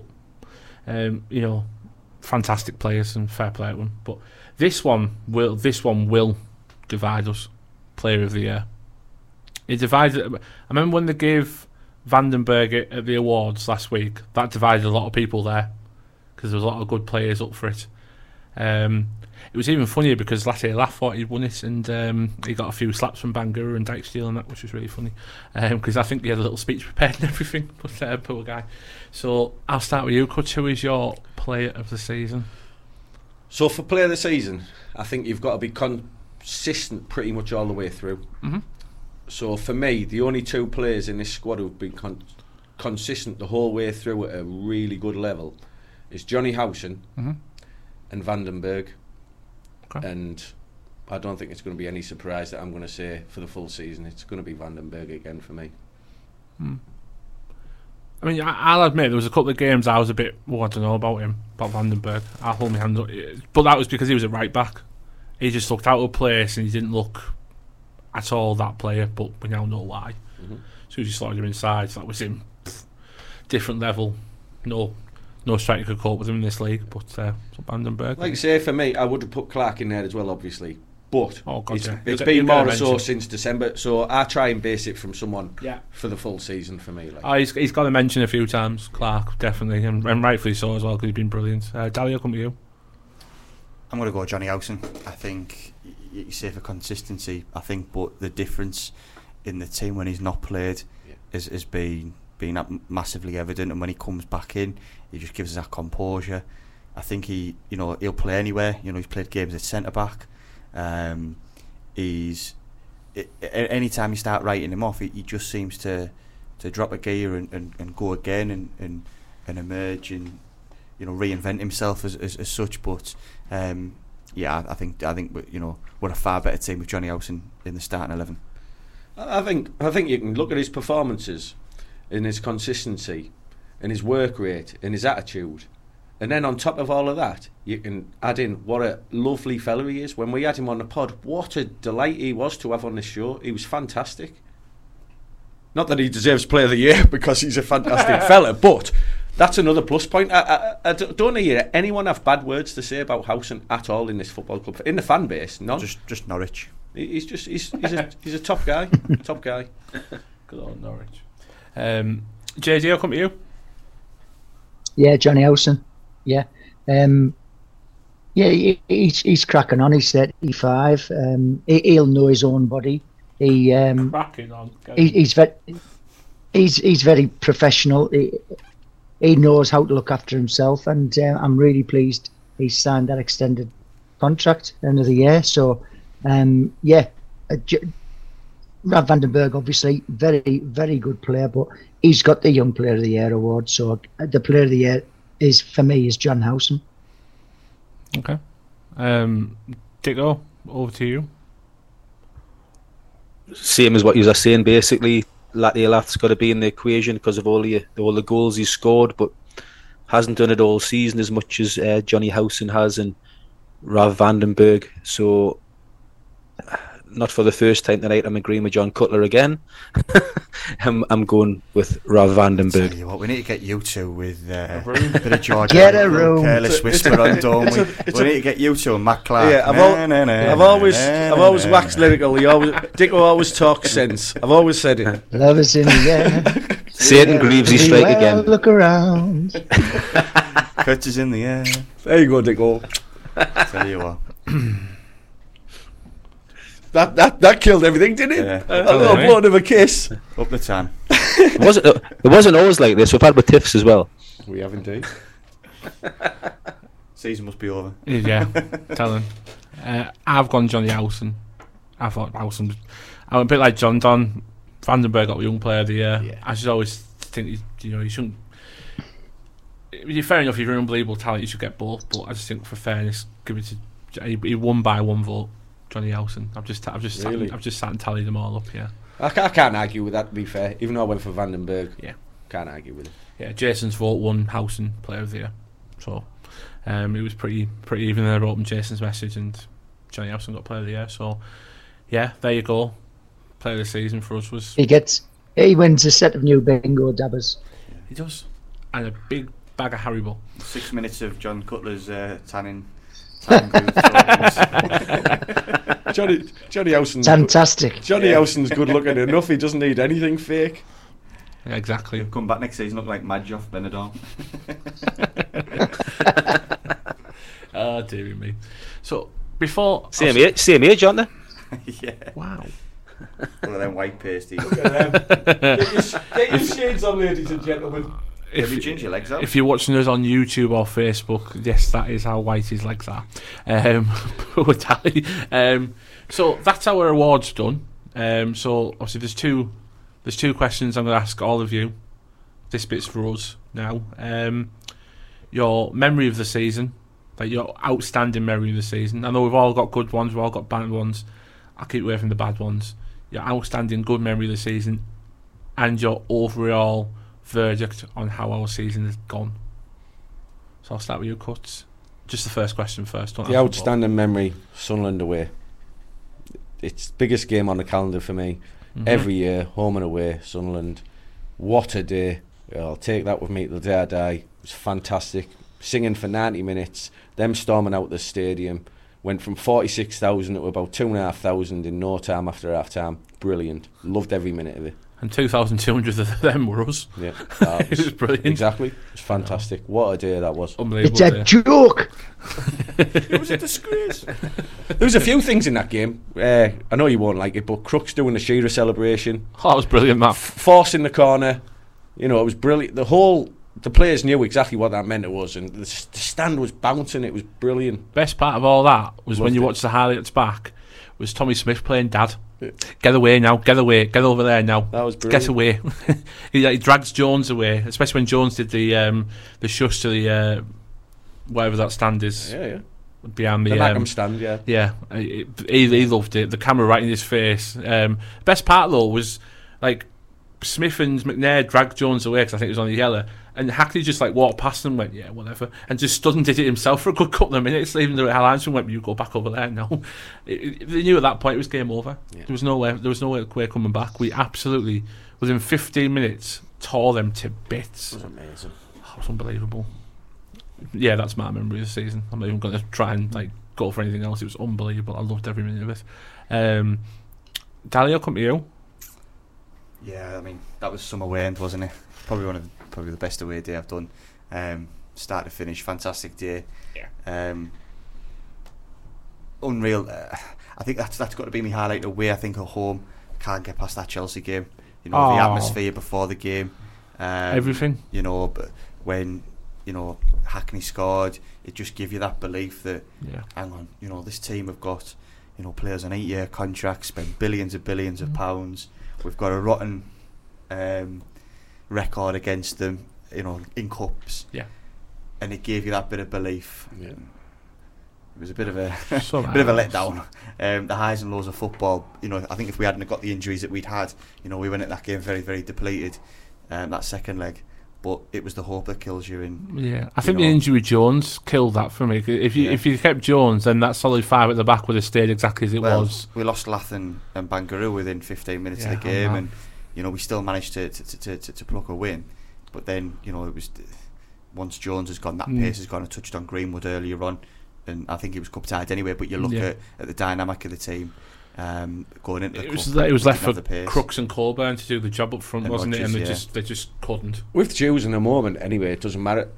fantastic players and fair play to them. But this one will divide us. Player of the year. It divided. I remember when they gave Vandenberg at the awards last week. That divided a lot of people there because there was a lot of good players up for it. It was even funnier because Latte Laugh thought he'd won it, and he got a few slaps from Bangura and Dykesteel and that, which was really funny because I think he had a little speech prepared and everything. But poor guy. So I'll start with you, Kutch. Who is your player of the season? So for player of the season, I think you've got to be consistent pretty much all the way through. Mm-hmm. So for me, the only two players in this squad who've been consistent the whole way through at a really good level is Johnny Howson and Vandenberg. Okay. And I don't think it's going to be any surprise that I'm going to say for the full season it's going to be Vandenberg again for me. I mean, I'll admit there was a couple of games I was a bit, I don't know about Vandenberg. I'll hold my hand up. But that was because he was a right back. He just looked out of place and he didn't look at all that player, but we now know why. Mm-hmm. So we just slotted him inside. So that was him. Different level. No striker could cope with him in this league, but Vandenberg. Like I say, for me, I would have put Clark in there as well, obviously. But it's been more so since December, so I try and base it from someone for the full season for me. He's got to mention a few times, Clark, definitely, and rightfully so as well, because he's been brilliant. Dally, I'll come to you. I'm going to go Johnny Howson. I think you say for consistency, but the difference in the team when he's not played has been massively evident, and when he comes back in, he just gives us that composure. I think he'll play anywhere. He's played games at centre back. Anytime you start writing him off, he just seems to drop a gear and go again and emerge and reinvent himself as such. But I think we're a far better team with Johnny Howson in the starting 11. I think you can look at his performances, and his consistency, and his work rate, and his attitude. And then on top of all of that, you can add in what a lovely fella he is. When we had him on the pod, what a delight he was to have on the show. He was fantastic. Not that he deserves Player of the Year because he's a fantastic fella, but that's another plus point. I don't hear anyone have bad words to say about Howson at all in this football club. In the fan base, none. Just Norwich. He's a top guy. Top guy. Good old Norwich. JD, I'll come to you. Yeah, Johnny Howson. Yeah, he's cracking on. He's 35. He'll know his own body. He Cracking on. he's very professional. He knows how to look after himself, and I'm really pleased he signed that extended contract end of the year. So, Rav van den Berg, obviously, very, very good player, but he's got the Young Player of the Year award. So the Player of the Year for me is John Howson. Okay. Dicko, over to you. Same as what you were saying, basically. Lath's got to be in the equation because of all the goals he's scored, but hasn't done it all season as much as Johnny Howson has and Rav van den Berg. So, not for the first time tonight, I'm agreeing with John Cutler again. I'm going with Rav van den Berg. Tell you what, we need to get you two with a bit of George. Get a room. Careless Whisper on, don't we? We need to get you two and Matt Clark. Yeah, I've always waxed lyrical. Dicko always talks sense. I've always said it. Love is in the air. Satan Greavesy strike again. Look around. Cuts is in the air. There you go, Dicko. Tell you what. That killed everything, didn't it? Yeah. A little blood of a kiss. Up the tan. It wasn't always like this. We've had with Tiffs as well. We have indeed. Season must be over. Yeah, tell him. I've gone Johnny Howson. I thought Howson. I'm a bit like John Don. Van den Berg got Young Player of the Year. Yeah. I should always think you shouldn't. Fair enough, if you're an unbelievable talent, you should get both. But I just think, for fairness, give it to. He won by one vote. Johnny Howson. I've just sat and tallied them all up. Yeah, I can't argue with that. To be fair, even though I went for Van den Berg, can't argue with it. Yeah, Jason's vote won Howson Player of the Year. So it was pretty even. I wrote him Jason's message, and Johnny Howson got Player of the Year. So yeah, there you go. Player of the season for us was he wins a set of new bingo dabbers. He does, and a big bag of Haribo. 6 minutes of John Cutler's tanning. Johnny Howson's fantastic. Johnny Howson's good looking enough. He doesn't need anything fake. Yeah, exactly. He'll come back next season look like Madjoff Benidorm. Oh dear me. So before same age, aren't they? Yeah. Wow. One of them white pasties. Get your shades on, ladies and gentlemen. If you're watching us on YouTube or Facebook, yes, that is how white his legs are. Poor Tally. So that's our awards done. So obviously there's two questions I'm going to ask all of you. This bit's for us now. Your memory of the season, like your outstanding memory of the season. I know we've all got good ones, we've all got bad ones. I'll keep away from the bad ones. Your outstanding good memory of the season and your overall verdict on how our season has gone. So I'll start with you, Cuts. Just the first question first. The outstanding memory, Sunderland away. It's the biggest game on the calendar for me. Mm-hmm. Every year, home and away, Sunderland. What a day. I'll take that with me till the day I die. It was fantastic. Singing for 90 minutes, them storming out the stadium. Went from 46,000 to about 2,500 in no time after half time. Brilliant. Loved every minute of it. And 2,200 of them were us. Yeah, it was brilliant. Exactly. It was fantastic. What a day that was. Unbelievable. It's a joke. It was a disgrace. There was a few things in that game. I know you won't like it, but Crooks doing the Shearer celebration. Oh, that was brilliant, Matt. Forcing the corner. It was brilliant. The players knew exactly what that meant to us, and the stand was bouncing. It was brilliant. Best part of all that was when you watch the highlights back, was Tommy Smith playing Dad. Get away now, get away, get over there now. That was brilliant. Get away. he drags Jones away, especially when Jones did the shush to the whatever that stand is. Yeah. Behind the Mackham stand, yeah. Yeah, he loved it. The camera right in his face. Best part though was like Smith and McNair dragged Jones away because I think it was on the yellow, and Hackney just like walked past and went, yeah, whatever, and just stood and did it himself for a good couple of minutes. Even the Linesman went, you go back over there now. They knew at that point it was game over. Yeah. There was no way coming back. We absolutely, within 15 minutes, tore them to bits. It was amazing. Oh, it was unbelievable. Yeah, that's my memory of the season. I'm not even going to try and go for anything else. It was unbelievable. I loved every minute of it. Dali, I'll come to you. Yeah, I mean, that was some away end, wasn't it? Probably the best away day I've done. Start to finish, fantastic day. Yeah. Unreal. I think that's got to be my highlight away. I think at home, can't get past that Chelsea game. You know, the atmosphere before the game, everything. You know, but when Hackney scored, it just gave you that belief that hang on, you know, this team have got, you know, players on 8-year contracts, spend billions of pounds. We've got a rotten record against them, you know, in cups. Yeah, and it gave you that bit of belief. Yeah. It was a bit of a bit of a letdown. The highs and lows of football. You know, I think if we hadn't got the injuries that we'd had, you know, we went at that game very, very depleted. That second leg, but it was the hope that kills you. I think the injury with Jones killed that for me. If you kept Jones, then that solid 5 at the back would have stayed exactly as it was. We lost Lathan and Bangaroo within 15 minutes of the game, and you know, we still managed to pluck a win. But then, you know, it was once Jones has gone, that pace has gone. I touched on Greenwood earlier on, and I think it was cup tied anyway. But you look at the dynamic of the team going into the cup. It was left for Crooks and Colburn to do the job up front, wasn't it? And they just couldn't. With Jews in the moment, anyway, it doesn't matter.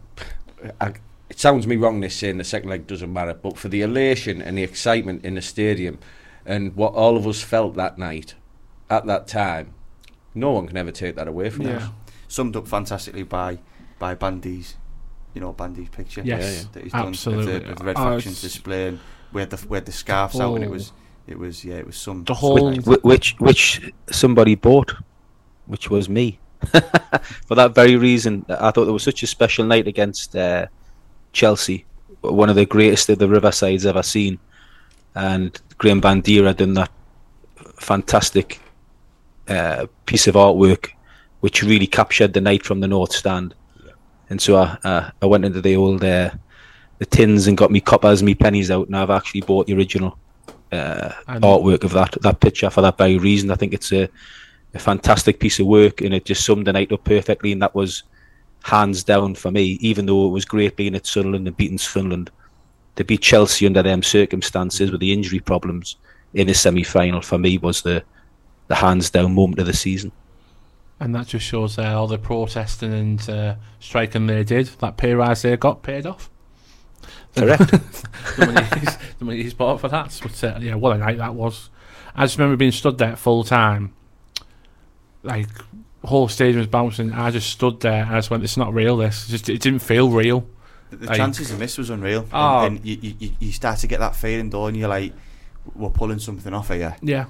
It sounds me wrong this saying the second leg doesn't matter, but for the elation and the excitement in the stadium, and what all of us felt that night, at that time, no one can ever take that away from us. Summed up fantastically by Bandy's, you know, Bandy's picture. Yes, that he's absolutely. done of the Red Factions display, and we had the scarves out, and it was some the whole which somebody bought, which was me. For that very reason, I thought it was such a special night against Chelsea, one of the greatest that the Riverside's ever seen, and Graham Bandera done that fantastic piece of artwork which really captured the night from the North Stand. And so I went into the old the tins and got me coppers, me pennies out, and I've actually bought the original artwork of that picture for that very reason. I think it's a fantastic piece of work, and it just summed the night up perfectly, and that was hands down for me. Even though it was great being at Sunderland and beating Sunderland, to beat Chelsea under them circumstances with the injury problems in a semi-final, for me was the hands down moment of the season. And that just shows all the protesting and striking they did, that pay rise they got paid off. Correct. the money he's bought for that. But what a night that was. I just remember being stood there full time, like whole stadium was bouncing. I just stood there and I just went, "It's not real. This it didn't feel real." The chances of miss was unreal. And you start to get that feeling, don't you? Like, we're pulling something off here. Yeah.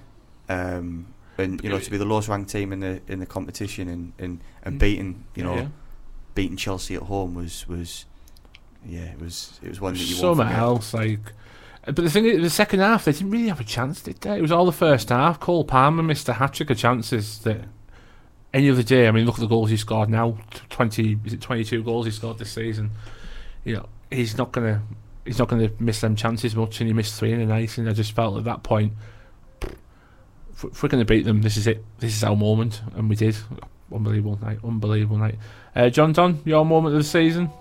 And you know, to be the lowest ranked team in the competition and beating beating Chelsea at home was it was one that you won't forget. Else, like, but the thing is, the second half they didn't really have a chance, did they? It was all the first half. Cole Palmer missed a hat-trick of chances that any other day. I mean, look at the goals he scored now. 22 goals he scored this season. You know, he's not gonna miss them chances much, and he missed 3 in a night. And I just felt at that point, if we're going to beat them, this is it. This is our moment, and we did. Unbelievable night. John Don, your moment of the season?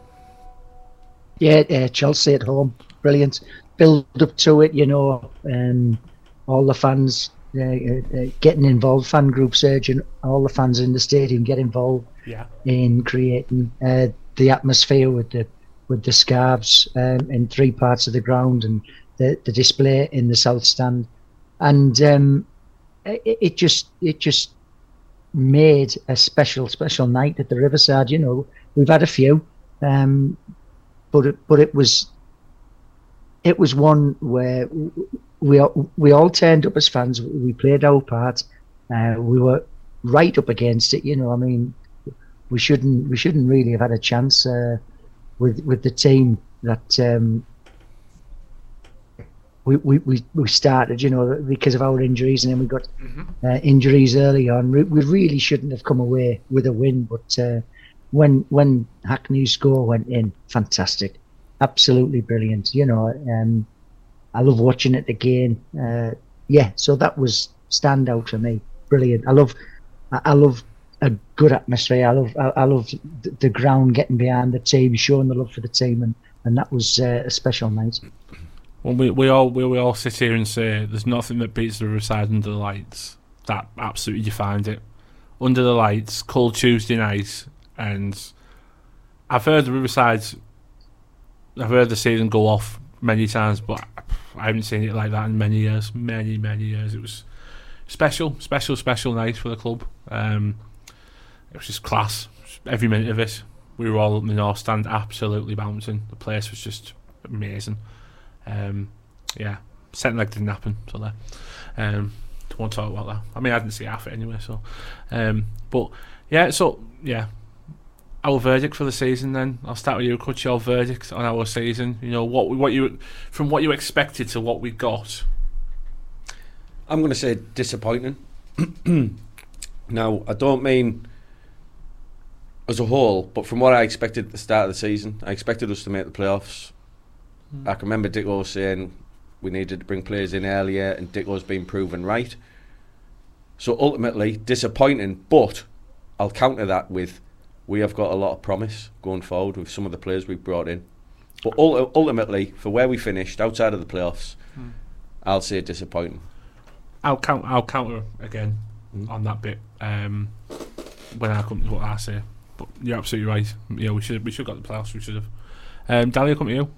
Yeah, Chelsea at home, brilliant. Build up to it, you know, all the fans getting involved, fan groups urging all the fans in the stadium get involved in creating the atmosphere with the scarves in 3 parts of the ground, and the display in the south stand, and it just made a special night at the Riverside. You know, we've had a few, but it was one where we all turned up as fans. We played our part. We were right up against it. You know, I mean, we shouldn't really have had a chance with the team that we started, you know, because of our injuries, and then we got injuries early on. We really shouldn't have come away with a win, but when Hackney's score went in, fantastic, absolutely brilliant. You know, I love watching it again. So that was standout for me. Brilliant. I love a good atmosphere. I love the ground getting behind the team, showing the love for the team, and that was a special night. Well, we all sit here and say there's nothing that beats the Riverside under the lights. That absolutely defined it. Under the lights, cold Tuesday night, and I've heard the season go off many times, but I haven't seen it like that in many years. It special night for the club. It was just class. Every minute of it, we were all in the North Stand, absolutely bouncing. The place was just amazing. Second leg didn't happen, so there. Don't want to talk about that. I mean, I didn't see half it anyway. So, our verdict for the season. Then I'll start with you. What's your verdict on our season? You know, what you expected to what we got. I'm going to say disappointing. Now, I don't mean as a whole, but from what I expected at the start of the season, I expected us to make the playoffs. I can remember Dicko saying we needed to bring players in earlier, and Dicko's been proven right. So ultimately, disappointing, but I'll counter that with we have got a lot of promise going forward with some of the players we've brought in. But ultimately, for where we finished outside of the playoffs, I'll say disappointing. I'll counter again on that bit when I come to what I say. But you're absolutely right. Yeah, we should have got the playoffs. We should have. Dali, I'll come to you.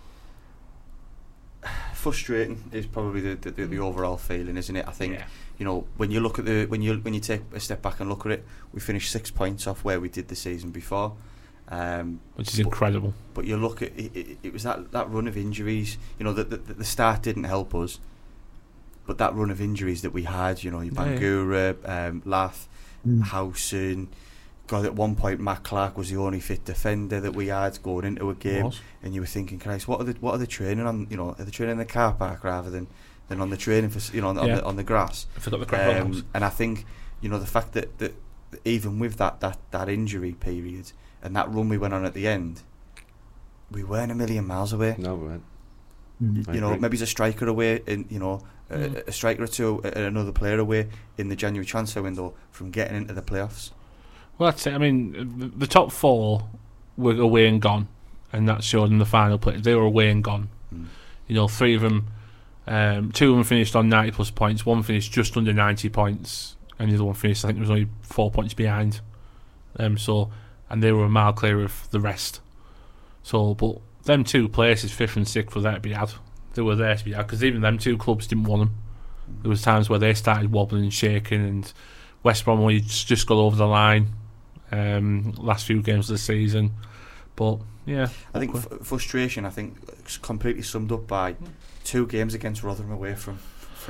Frustrating is probably the overall feeling, isn't it? I think you know, when you look at when you take a step back and look at it, we finished 6 points off where we did the season before, which is incredible. But you look at it was that run of injuries. You know, the start didn't help us, but that run of injuries that we had, you know, Bangura, Lath, Howson. God, at one point Matt Clark was the only fit defender that we had going into a game, and you were thinking, Christ, what are they training on? You know, are they training in the car park rather than on the training for, you know, on the grass? I forgot the crap and I think, you know, the fact that even with that injury period and that run we went on at the end, we weren't a million miles away. No, we weren't. You know, maybe he's a striker away, and you know, a striker or two, another player away in the January transfer window from getting into the playoffs. Well, that's it. I mean, the top four were away and gone, and that showed in the final play. They were away and gone. You know, three of them, two of them finished on 90 plus points. One finished just under 90 points, and the other one finished, I think, it was only 4 points behind. And they were a mile clear of the rest. So, but them two places, 5th and 6th, were there to be had. They were there to be had because even them two clubs didn't want them. There was times where they started wobbling and shaking, and West Bromwich just got over the line. Last few games of the season, but yeah, I think frustration. I think it's completely summed up by 2 games against Rotherham away from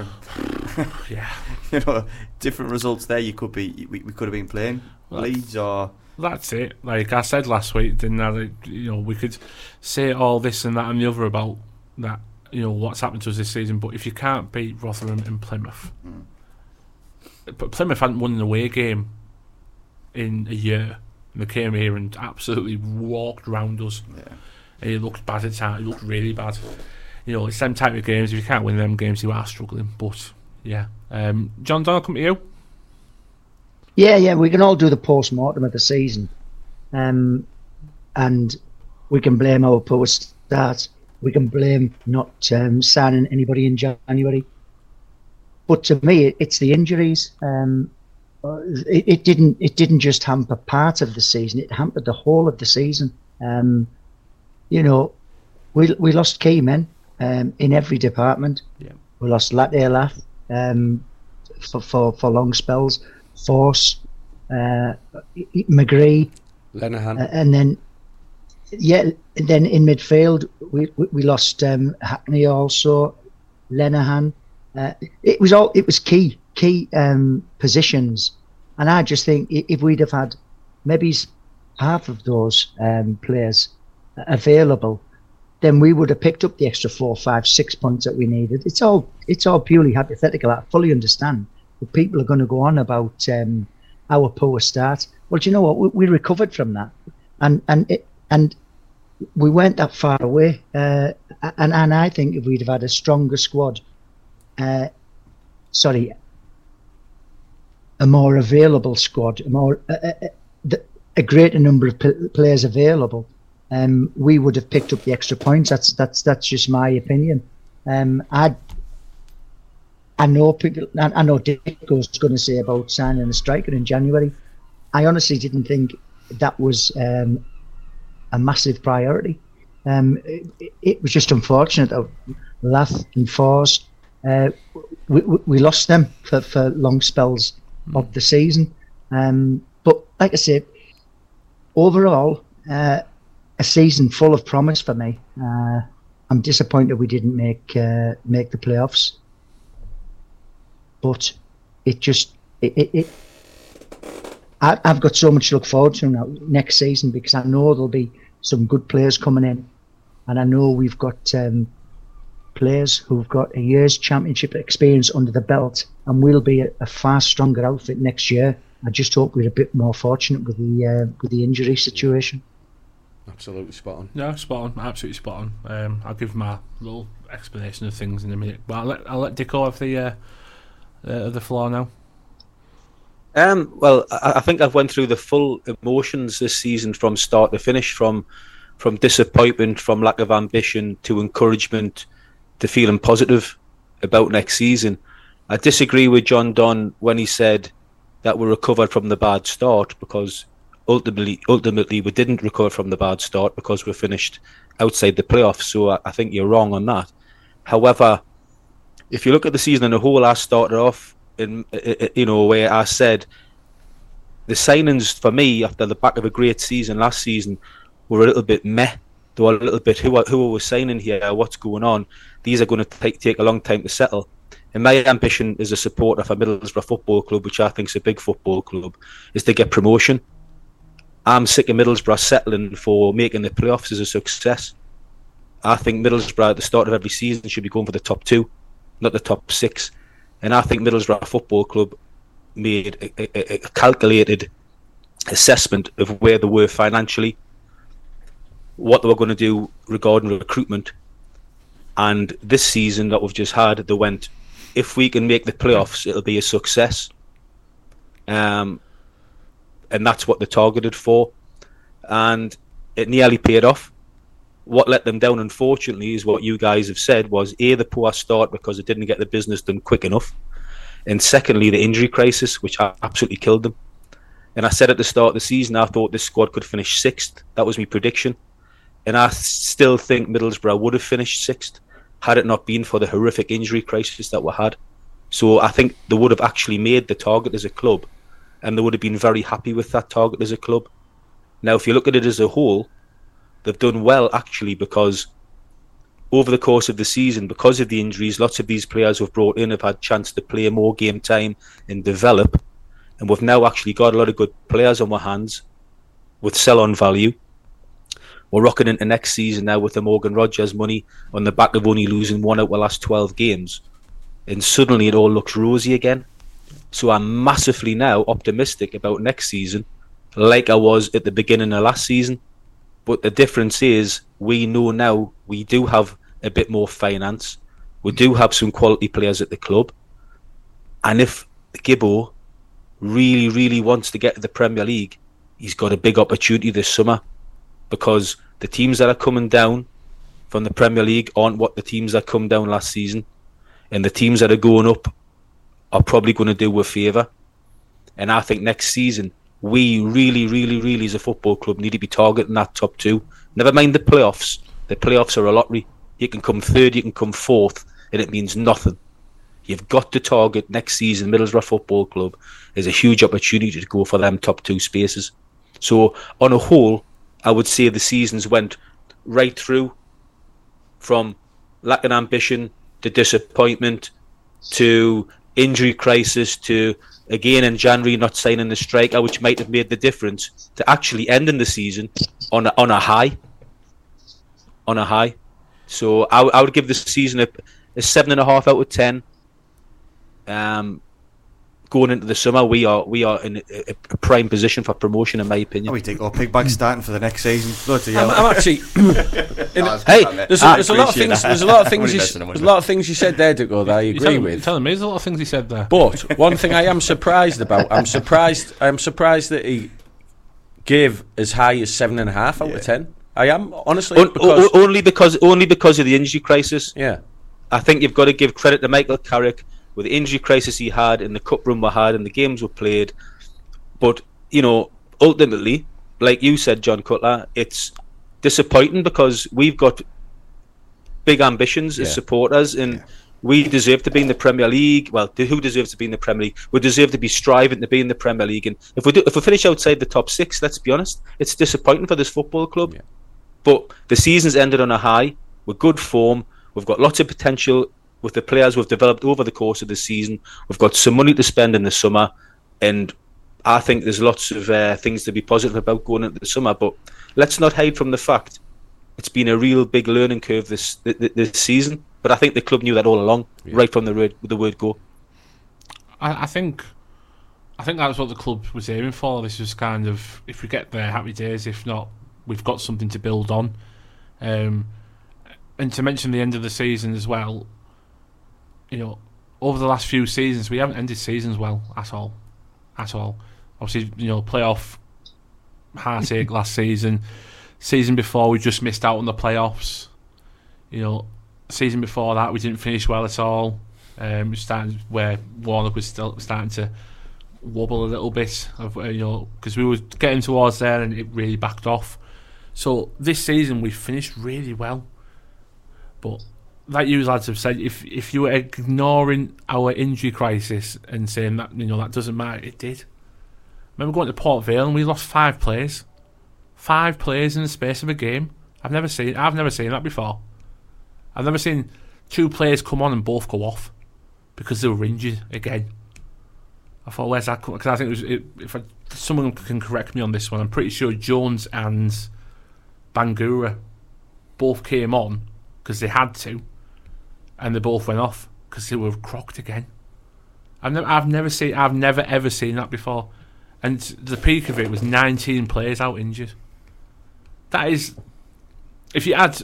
yeah, you know, different results there. We could have been playing Leeds or. That's it. Like I said last week, didn't I? You know, we could say all this and that and the other about that. You know what's happened to us this season, but if you can't beat Rotherham and Plymouth, but Plymouth hadn't won an away game in a year, and they came here and absolutely walked round us. It looked bad at times. It looked really bad. You know, it's them type of games. If you can't win them games, you are struggling. But yeah, John, I'll come to you. Yeah, we can all do the post-mortem of the season, and we can blame our poor start. We can blame not signing anybody in January. But to me, it's the injuries. It didn't just hamper part of the season; it hampered the whole of the season. You know, we lost key men in every department. Yeah. We lost Lath for long spells. Force, McGree, Lenihan, and then in midfield we lost Hackney also, Lenihan. It was key positions, and I just think if we'd have had maybe half of those players available, then we would have picked up the extra 4, 5, 6 points that we needed. It's all purely hypothetical. I fully understand. But people are going to go on about our poor start. Well, do you know what? We recovered from that, and we weren't that far away. And I think if we'd have had a stronger squad, a more available squad, a greater number of players available, we would have picked up the extra points. That's just my opinion. I know Dicko's going to say about signing a striker in January. I honestly didn't think that was a massive priority. It was just unfortunate that Lath and Force we lost them for long spells of the season. But like I said, overall, a season full of promise for me. I'm disappointed we didn't make the playoffs, but I've got so much to look forward to now next season, because I know there'll be some good players coming in, and I know we've got players who've got a year's championship experience under the belt, and we'll be a far stronger outfit next year. I just hope we're a bit more fortunate with the injury situation. Absolutely spot on. Yeah, spot on. Absolutely spot on. I'll give my little explanation of things in a minute, but I'll let Dicko have the floor now. Well, I think I've went through the full emotions this season from start to finish, from disappointment, from lack of ambition, to encouragement, to feeling positive about next season. I disagree with John Don when he said that we recovered from the bad start, because ultimately we didn't recover from the bad start, because we finished outside the playoffs. So I think you're wrong on that. However, if you look at the season in a whole, I started off in where I said the signings for me after the back of a great season last season were a little bit meh. They were a little bit who are we signing here? What's going on? These are going to take a long time to settle. And my ambition as a supporter for Middlesbrough Football Club, which I think is a big football club, is to get promotion. I'm sick of Middlesbrough settling for making the playoffs as a success. I think Middlesbrough at the start of every season should be going for the top 2, not the top 6. And I think Middlesbrough Football Club made a calculated assessment of where they were financially, what they were going to do regarding recruitment. And this season that we've just had, they went, if we can make the playoffs, it'll be a success. And that's what they targeted for. And it nearly paid off. What let them down, unfortunately, is what you guys have said, was A, the poor start because they didn't get the business done quick enough. And secondly, the injury crisis, which absolutely killed them. And I said at the start of the season, I thought this squad could finish 6th. That was my prediction. And I still think Middlesbrough would have finished 6th had it not been for the horrific injury crisis that we had. So I think they would have actually made the target as a club, and they would have been very happy with that target as a club. Now, if you look at it as a whole, they've done well, actually, because over the course of the season, because of the injuries, lots of these players who've brought in have had chance to play more game time and develop. And we've now actually got a lot of good players on our hands with sell-on value. We're rocking into next season now with the Morgan Rogers money on the back of only losing 1 out of the last 12 games. And suddenly it all looks rosy again. So I'm massively now optimistic about next season, like I was at the beginning of last season. But the difference is, we know now we do have a bit more finance. We do have some quality players at the club. And if Gibbo really, really wants to get to the Premier League, he's got a big opportunity this summer, because the teams that are coming down from the Premier League aren't what the teams that come down last season. And the teams that are going up are probably going to do a favour. And I think next season, we really, really, really as a football club need to be targeting that top 2. Never mind the playoffs. The playoffs are a lottery. You can come 3rd, you can come 4th, and it means nothing. You've got to target next season. Middlesbrough Football Club is a huge opportunity to go for them top 2 spaces. So on a whole, I would say the seasons went right through, from lack of ambition to disappointment to injury crisis to, again in January, not signing the striker, which might have made the difference, to actually ending the season on a high. On a high. So I would give this season a 7.5 out of 10. Going into the summer, we are in a prime position for promotion, in my opinion. We think Pigbag starting for the next season. I'm actually. There's a lot of things. There's a lot of things you said there, Dicko, that I agree with. Telling me there's a lot of things he said there. But one thing I am surprised about, I'm surprised that he gave as high as 7.5 out of 10. I am, honestly, only because of the injury crisis. Yeah, I think you've got to give credit to Michael Carrick with the injury crisis he had, in the cup run we had, and the games were played. But ultimately, like you said, John Cutler, it's disappointing because we've got big ambitions as supporters, and We deserve to be in the Premier League. Well, who deserves to be in the Premier League? We deserve to be striving to be in the Premier League. And if we finish outside the top 6, let's be honest, it's disappointing for this football club. Yeah. But the season's ended on a high. We're good form. We've got lots of potential with the players we've developed over the course of the season. We've got some money to spend in the summer, and I think there's lots of things to be positive about going into the summer. But let's not hide from the fact it's been a real big learning curve this season. But I think the club knew that all along, right from the word go. I think that's what the club was aiming for. This was kind of, if we get there, happy days. If not, we've got something to build on. And to mention the end of the season as well, over the last few seasons, we haven't ended seasons well at all. Obviously, playoff heartache last season. Season before, we just missed out on the playoffs. Season before that, we didn't finish well at all. Starting where Warnock was still starting to wobble a little bit, because we were getting towards there and it really backed off. So this season we finished really well, but like you lads have said, if you were ignoring our injury crisis and saying that that doesn't matter, it did. I remember going to Port Vale and we lost 5 players. 5 players in the space of a game. I've never seen that before. I've never seen 2 players come on and both go off because they were injured again. I thought, where's that coming? Because I think someone can correct me on this one. I'm pretty sure Jones and Bangura both came on because they had to, and they both went off because they were crocked again. I've never ever seen that before. And the peak of it was 19 players out injured. That is, if you add,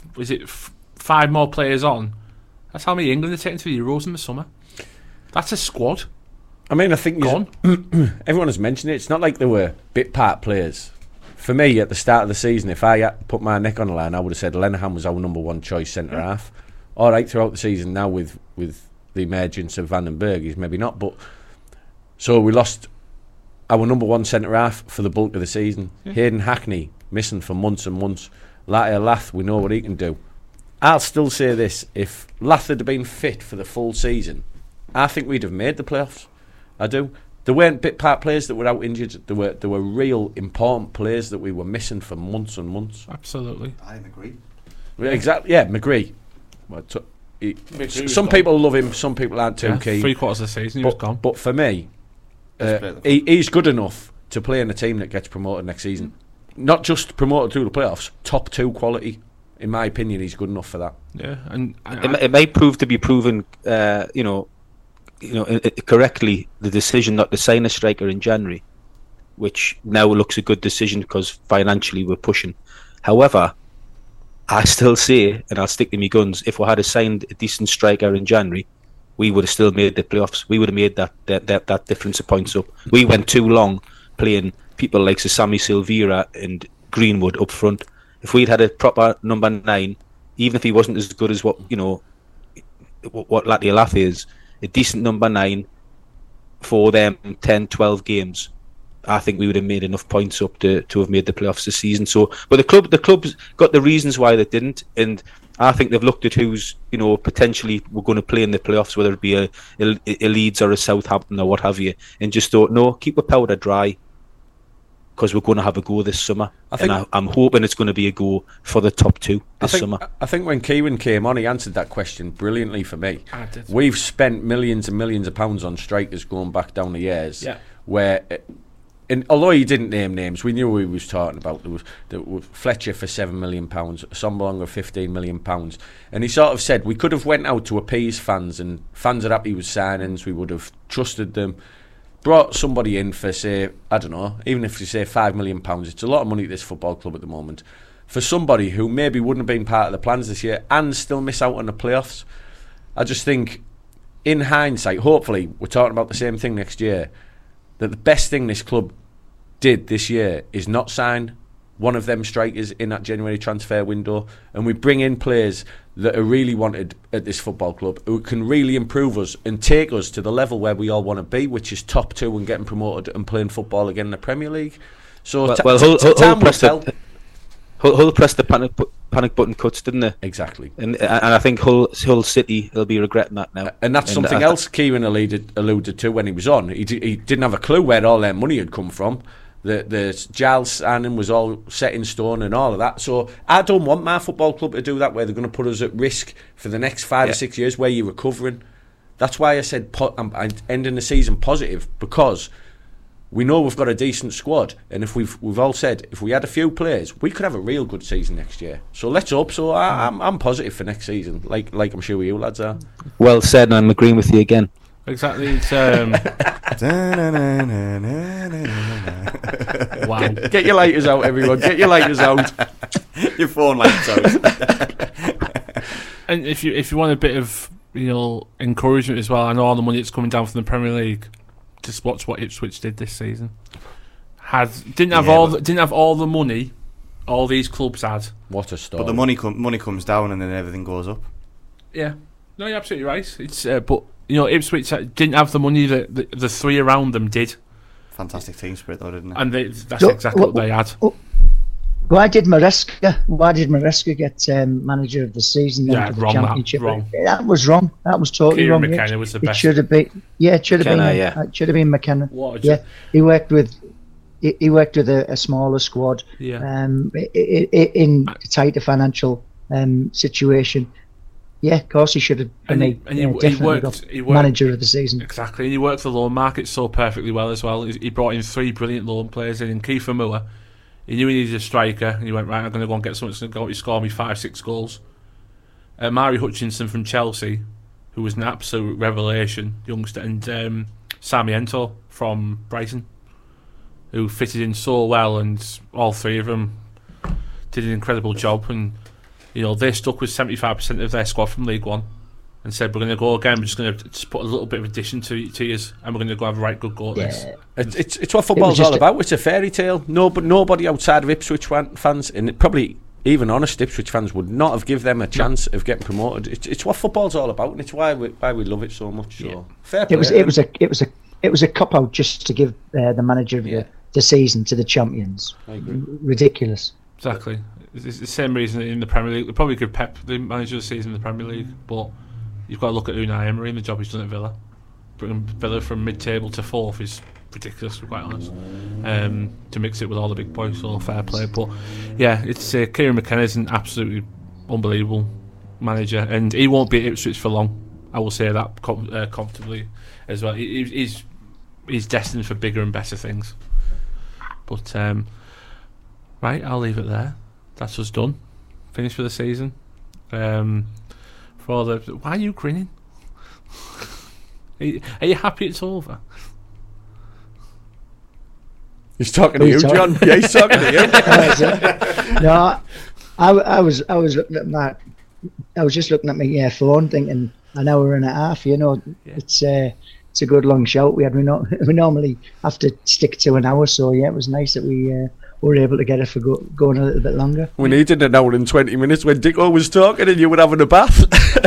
5 more players on, that's how many England are taking to the Euros in the summer. That's a squad. I mean, I think everyone has mentioned it. It's not like they were bit part players. For me, at the start of the season, if I had put my neck on the line, I would have said Lenihan was our number 1 choice centre half. All right, throughout the season now with the emergence of Van den Berg, he's maybe not. But so we lost our number 1 centre half for the bulk of the season. Yeah. Hayden Hackney missing for months and months. Latia Lath, we know what he can do. I'll still say this: if Lath had been fit for the full season, I think we'd have made the playoffs. I do. There weren't bit part players that were out injured. There were real important players that we were missing for months and months. Absolutely. I agree. Exactly. Yeah, McGree. Some people love him. Some people aren't too keen. 3/4 of the season, he was gone. But for me, he's good enough to play in a team that gets promoted next season. Not just promoted through the playoffs. Top 2 quality. In my opinion, he's good enough for that. Yeah, and it may prove to be proven, correctly, the decision not to sign a striker in January, which now looks a good decision because financially we're pushing. However, I still say, and I'll stick to my guns, if we had signed a decent striker in January, we would have still made the playoffs. We would have made that difference of points up. We went too long playing people like Sammy Silvera and Greenwood up front. If we'd had a proper number 9, even if he wasn't as good as what Latia Lath is, a decent number 9 for them 10, 12 games, I think we would have made enough points up to have made the playoffs this season. So, but the club's got the reasons why they didn't, and I think they've looked at who's potentially we're going to play in the playoffs, whether it be a Leeds or a Southampton or what have you, and just thought, no, keep the powder dry because we're going to have a go this summer. I'm hoping it's going to be a go for the top 2 this summer. I think when Kieran came on, he answered that question brilliantly for me. I did. We've spent millions and millions of pounds on strikers going back down the years, where. And although he didn't name names, we knew who he was talking about. There was Fletcher for £7 million, Somblong for £15 million, and he sort of said we could have went out to appease fans, and fans are happy with signings. We would have trusted them, brought somebody in for, say, I don't know, even if you say £5 million, it's a lot of money at this football club at the moment for somebody who maybe wouldn't have been part of the plans this year and still miss out on the playoffs. I just think, in hindsight, hopefully we're talking about the same thing next year, that the best thing this club did this year is not sign one of them strikers in that January transfer window, and we bring in players that are really wanted at this football club, who can really improve us and take us to the level where we all want to be, which is top 2 and getting promoted and playing football again in the Premier League. So Hull pressed the panic button cuts, didn't they? Exactly. And I think Hull City will be regretting that now. And that's something else Kieran alluded to when he was on. He didn't have a clue where all their money had come from. The Giles signing was all set in stone and all of that. So I don't want my football club to do that, where they're going to put us at risk for the next 5 or 6 years where you're recovering. That's why I said I'm ending the season positive, because we know we've got a decent squad, and if we've all said if we had a few players, we could have a real good season next year. So let's hope. So I'm positive for next season, like I'm sure you lads are. Well said, and I'm agreeing with you again. Exactly. It's wow. Get your lighters out, everyone. Get your lighters out. Your phone lights out. And if you want a bit of encouragement as well, I know all the money that's coming down from the Premier League. Just watch what Ipswich did this season. Didn't have all the money all these clubs had. What a story! But the money comes down and then everything goes up. Yeah, no, you're absolutely right. It's but Ipswich didn't have the money that the three around them did. Fantastic team spirit, though, didn't it? And that's exactly what they had. Why did Maresca get manager of the season? Yeah, for the wrong. Championship? Wrong. That was wrong. That was totally Kieran wrong. McKenna was the best. It should have been. Yeah, it should have been. McKenna, It should have been McKenna. Yeah, he worked with a smaller squad. Yeah. In a tighter financial situation. Yeah, of course he should have been definitely manager of the season. Exactly, and he worked the loan market so perfectly well as well. He brought in 3 brilliant loan players in Kiefer Moore. He knew he needed a striker, and he went, right, I'm going to go and get someone that's going to score me 5-6 goals. Mari Hutchinson from Chelsea, who was an absolute revelation, youngster, and Sammy Ento from Brighton, who fitted in so well, and all 3 of them did an incredible job. And they stuck with 75% of their squad from League One and said, we're going to go again, we're just going to put a little bit of addition to you, and we're going to go have a right good go at this. It's what football's all about. It's a fairy tale. Nobody outside of Ipswich fans, and probably even honest Ipswich fans, would not have given them a chance of getting promoted. It's what football's all about, and it's why we love it so much. So fair play. It was a cop out just to give the manager of the season to the champions. I agree. Ridiculous. Exactly. It's the same reason in the Premier League. They probably could Pep the manager of the season in the Premier League, but you've got to look at Unai Emery and the job he's done at Villa. Bringing Villa from mid-table to 4th is ridiculous, to be quite honest. To mix it with all the big boys, so fair play. But yeah, it's Kieran McKenna's an absolutely unbelievable manager, and he won't be at Ipswich for long. I will say that comfortably as well. He's destined for bigger and better things. But right, I'll leave it there. That's us done. Finished for the season. Why are you grinning? Are you happy it's over? He's talking to you, John. Yeah, he's talking to you. No, I was looking at I was just looking at my phone, thinking an hour and a half. It's a good long shout. We normally have to stick to an hour, so yeah, it was nice that we were able to get it for going a little bit longer. We needed an hour and 20 minutes when Dicko was talking and you were having a bath.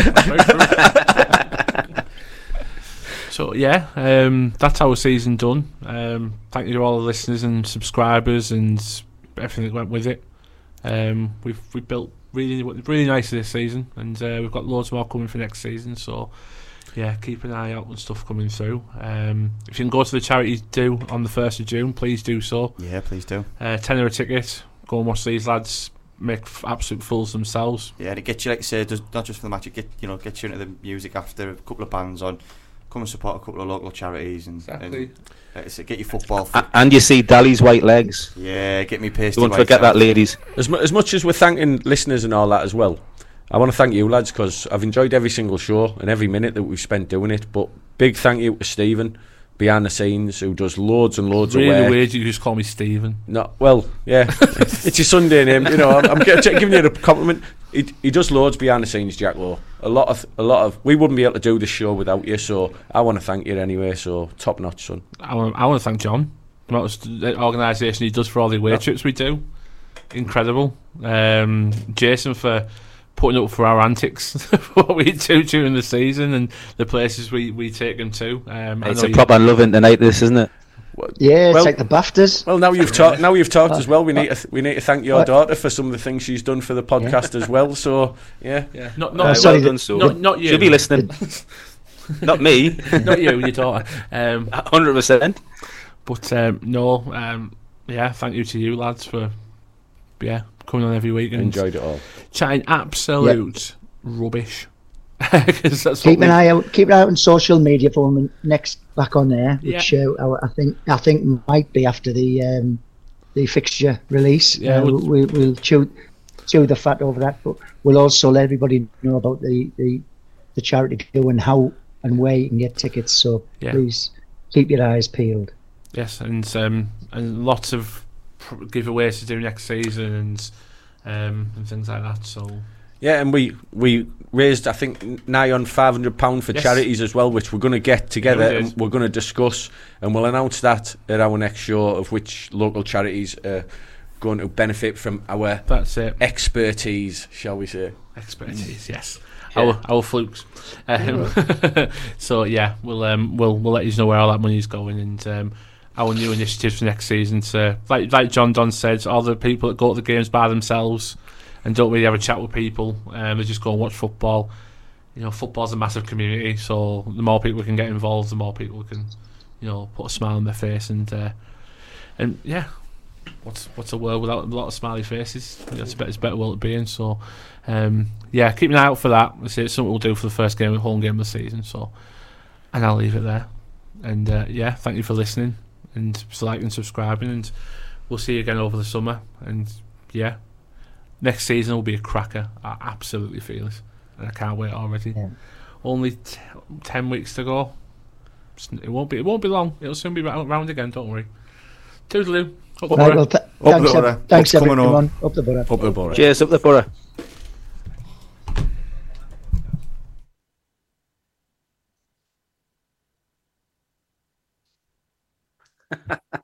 So yeah, that's our season done. Thank you to all the listeners and subscribers and everything that went with it. We've built really nice this season, and we've got loads more coming for next season. So yeah, keep an eye out on stuff coming through. If you can go to the charity do on the 1st of June, please do so. Yeah, please do. £10 a ticket. Go and watch these lads make absolute fools themselves. Yeah, and it gets you, like I said, not just for the match. It gets you into the music after, a couple of bands on. Come and support a couple of local charities and get your football fit. And you see Dally's white legs. Yeah, get me pasty. Don't forget that, ladies. As much as we're thanking listeners and all that as well, I want to thank you lads, because I've enjoyed every single show and every minute that we've spent doing it. But big thank you to Stephen behind the scenes, who does loads and loads of work. Really weird you just call me Stephen. No, well, yeah, it's your Sunday name. I'm giving you a compliment. He does loads behind the scenes, Jack Lowe. A lot of. We wouldn't be able to do this show without you, so I want to thank you anyway. So top notch, son. I want to thank John. The organisation he does for all the away trips we do, incredible. Jason for putting up for our antics, what we do during the season and the places we take them to. It's a proper loving tonight, this, isn't it? Yeah, it's Well- like the BAFTAs. Well, now you've talked. Now you've talked as well. We need to thank your daughter for some of the things she's done for the podcast as well. So yeah, Yeah, not Oh, not sorry, well done, so. not you. She'll be listening. Not me. Not you, your daughter. 100%. But yeah, thank you to you lads for coming on every week and enjoyed it all. chatting absolute rubbish. 'Cause that's what Keep an eye out. Keep an eye out on social media for when next back on there, which I think might be after the fixture release. Yeah, we'll chew the fat over that, but we'll also let everybody know about the charity do and how and where you can get tickets. So please keep your eyes peeled. Yes, and lots of giveaways to do next season and things like that. So Yeah, and we raised, I think, nigh on £500 for charities as well, which we're going to get together Yeah, we did. and we're going to discuss, and we'll announce that at our next show of which local charities are going to benefit from our that's it. expertise, shall we say? Expertise, yes. Yeah. Our flukes. So yeah, we'll let you know where all that money's going and our new initiatives for next season. So like John Don said, all the people that go to the games by themselves and don't really have a chat with people, they just go and watch football. You know, football's a massive community, so the more people can get involved, the more people can, put a smile on their face and yeah. What's a world without a lot of smiley faces? It's a better world to be in. So, yeah, keep an eye out for that. It's something we'll do for the first home game of the season. So, and I'll leave it there. And yeah, thank you for listening and liking, subscribing, and we'll see you again over the summer. And yeah, next season will be a cracker. I absolutely feel it, and I can't wait already. Yeah. Only 10 weeks to go. It won't be long. It'll soon be round again. Don't worry. Toodaloo. Up the Right, borough. well, thanks What's coming everyone. Up the borough. Up the borough. Cheers, up the borough.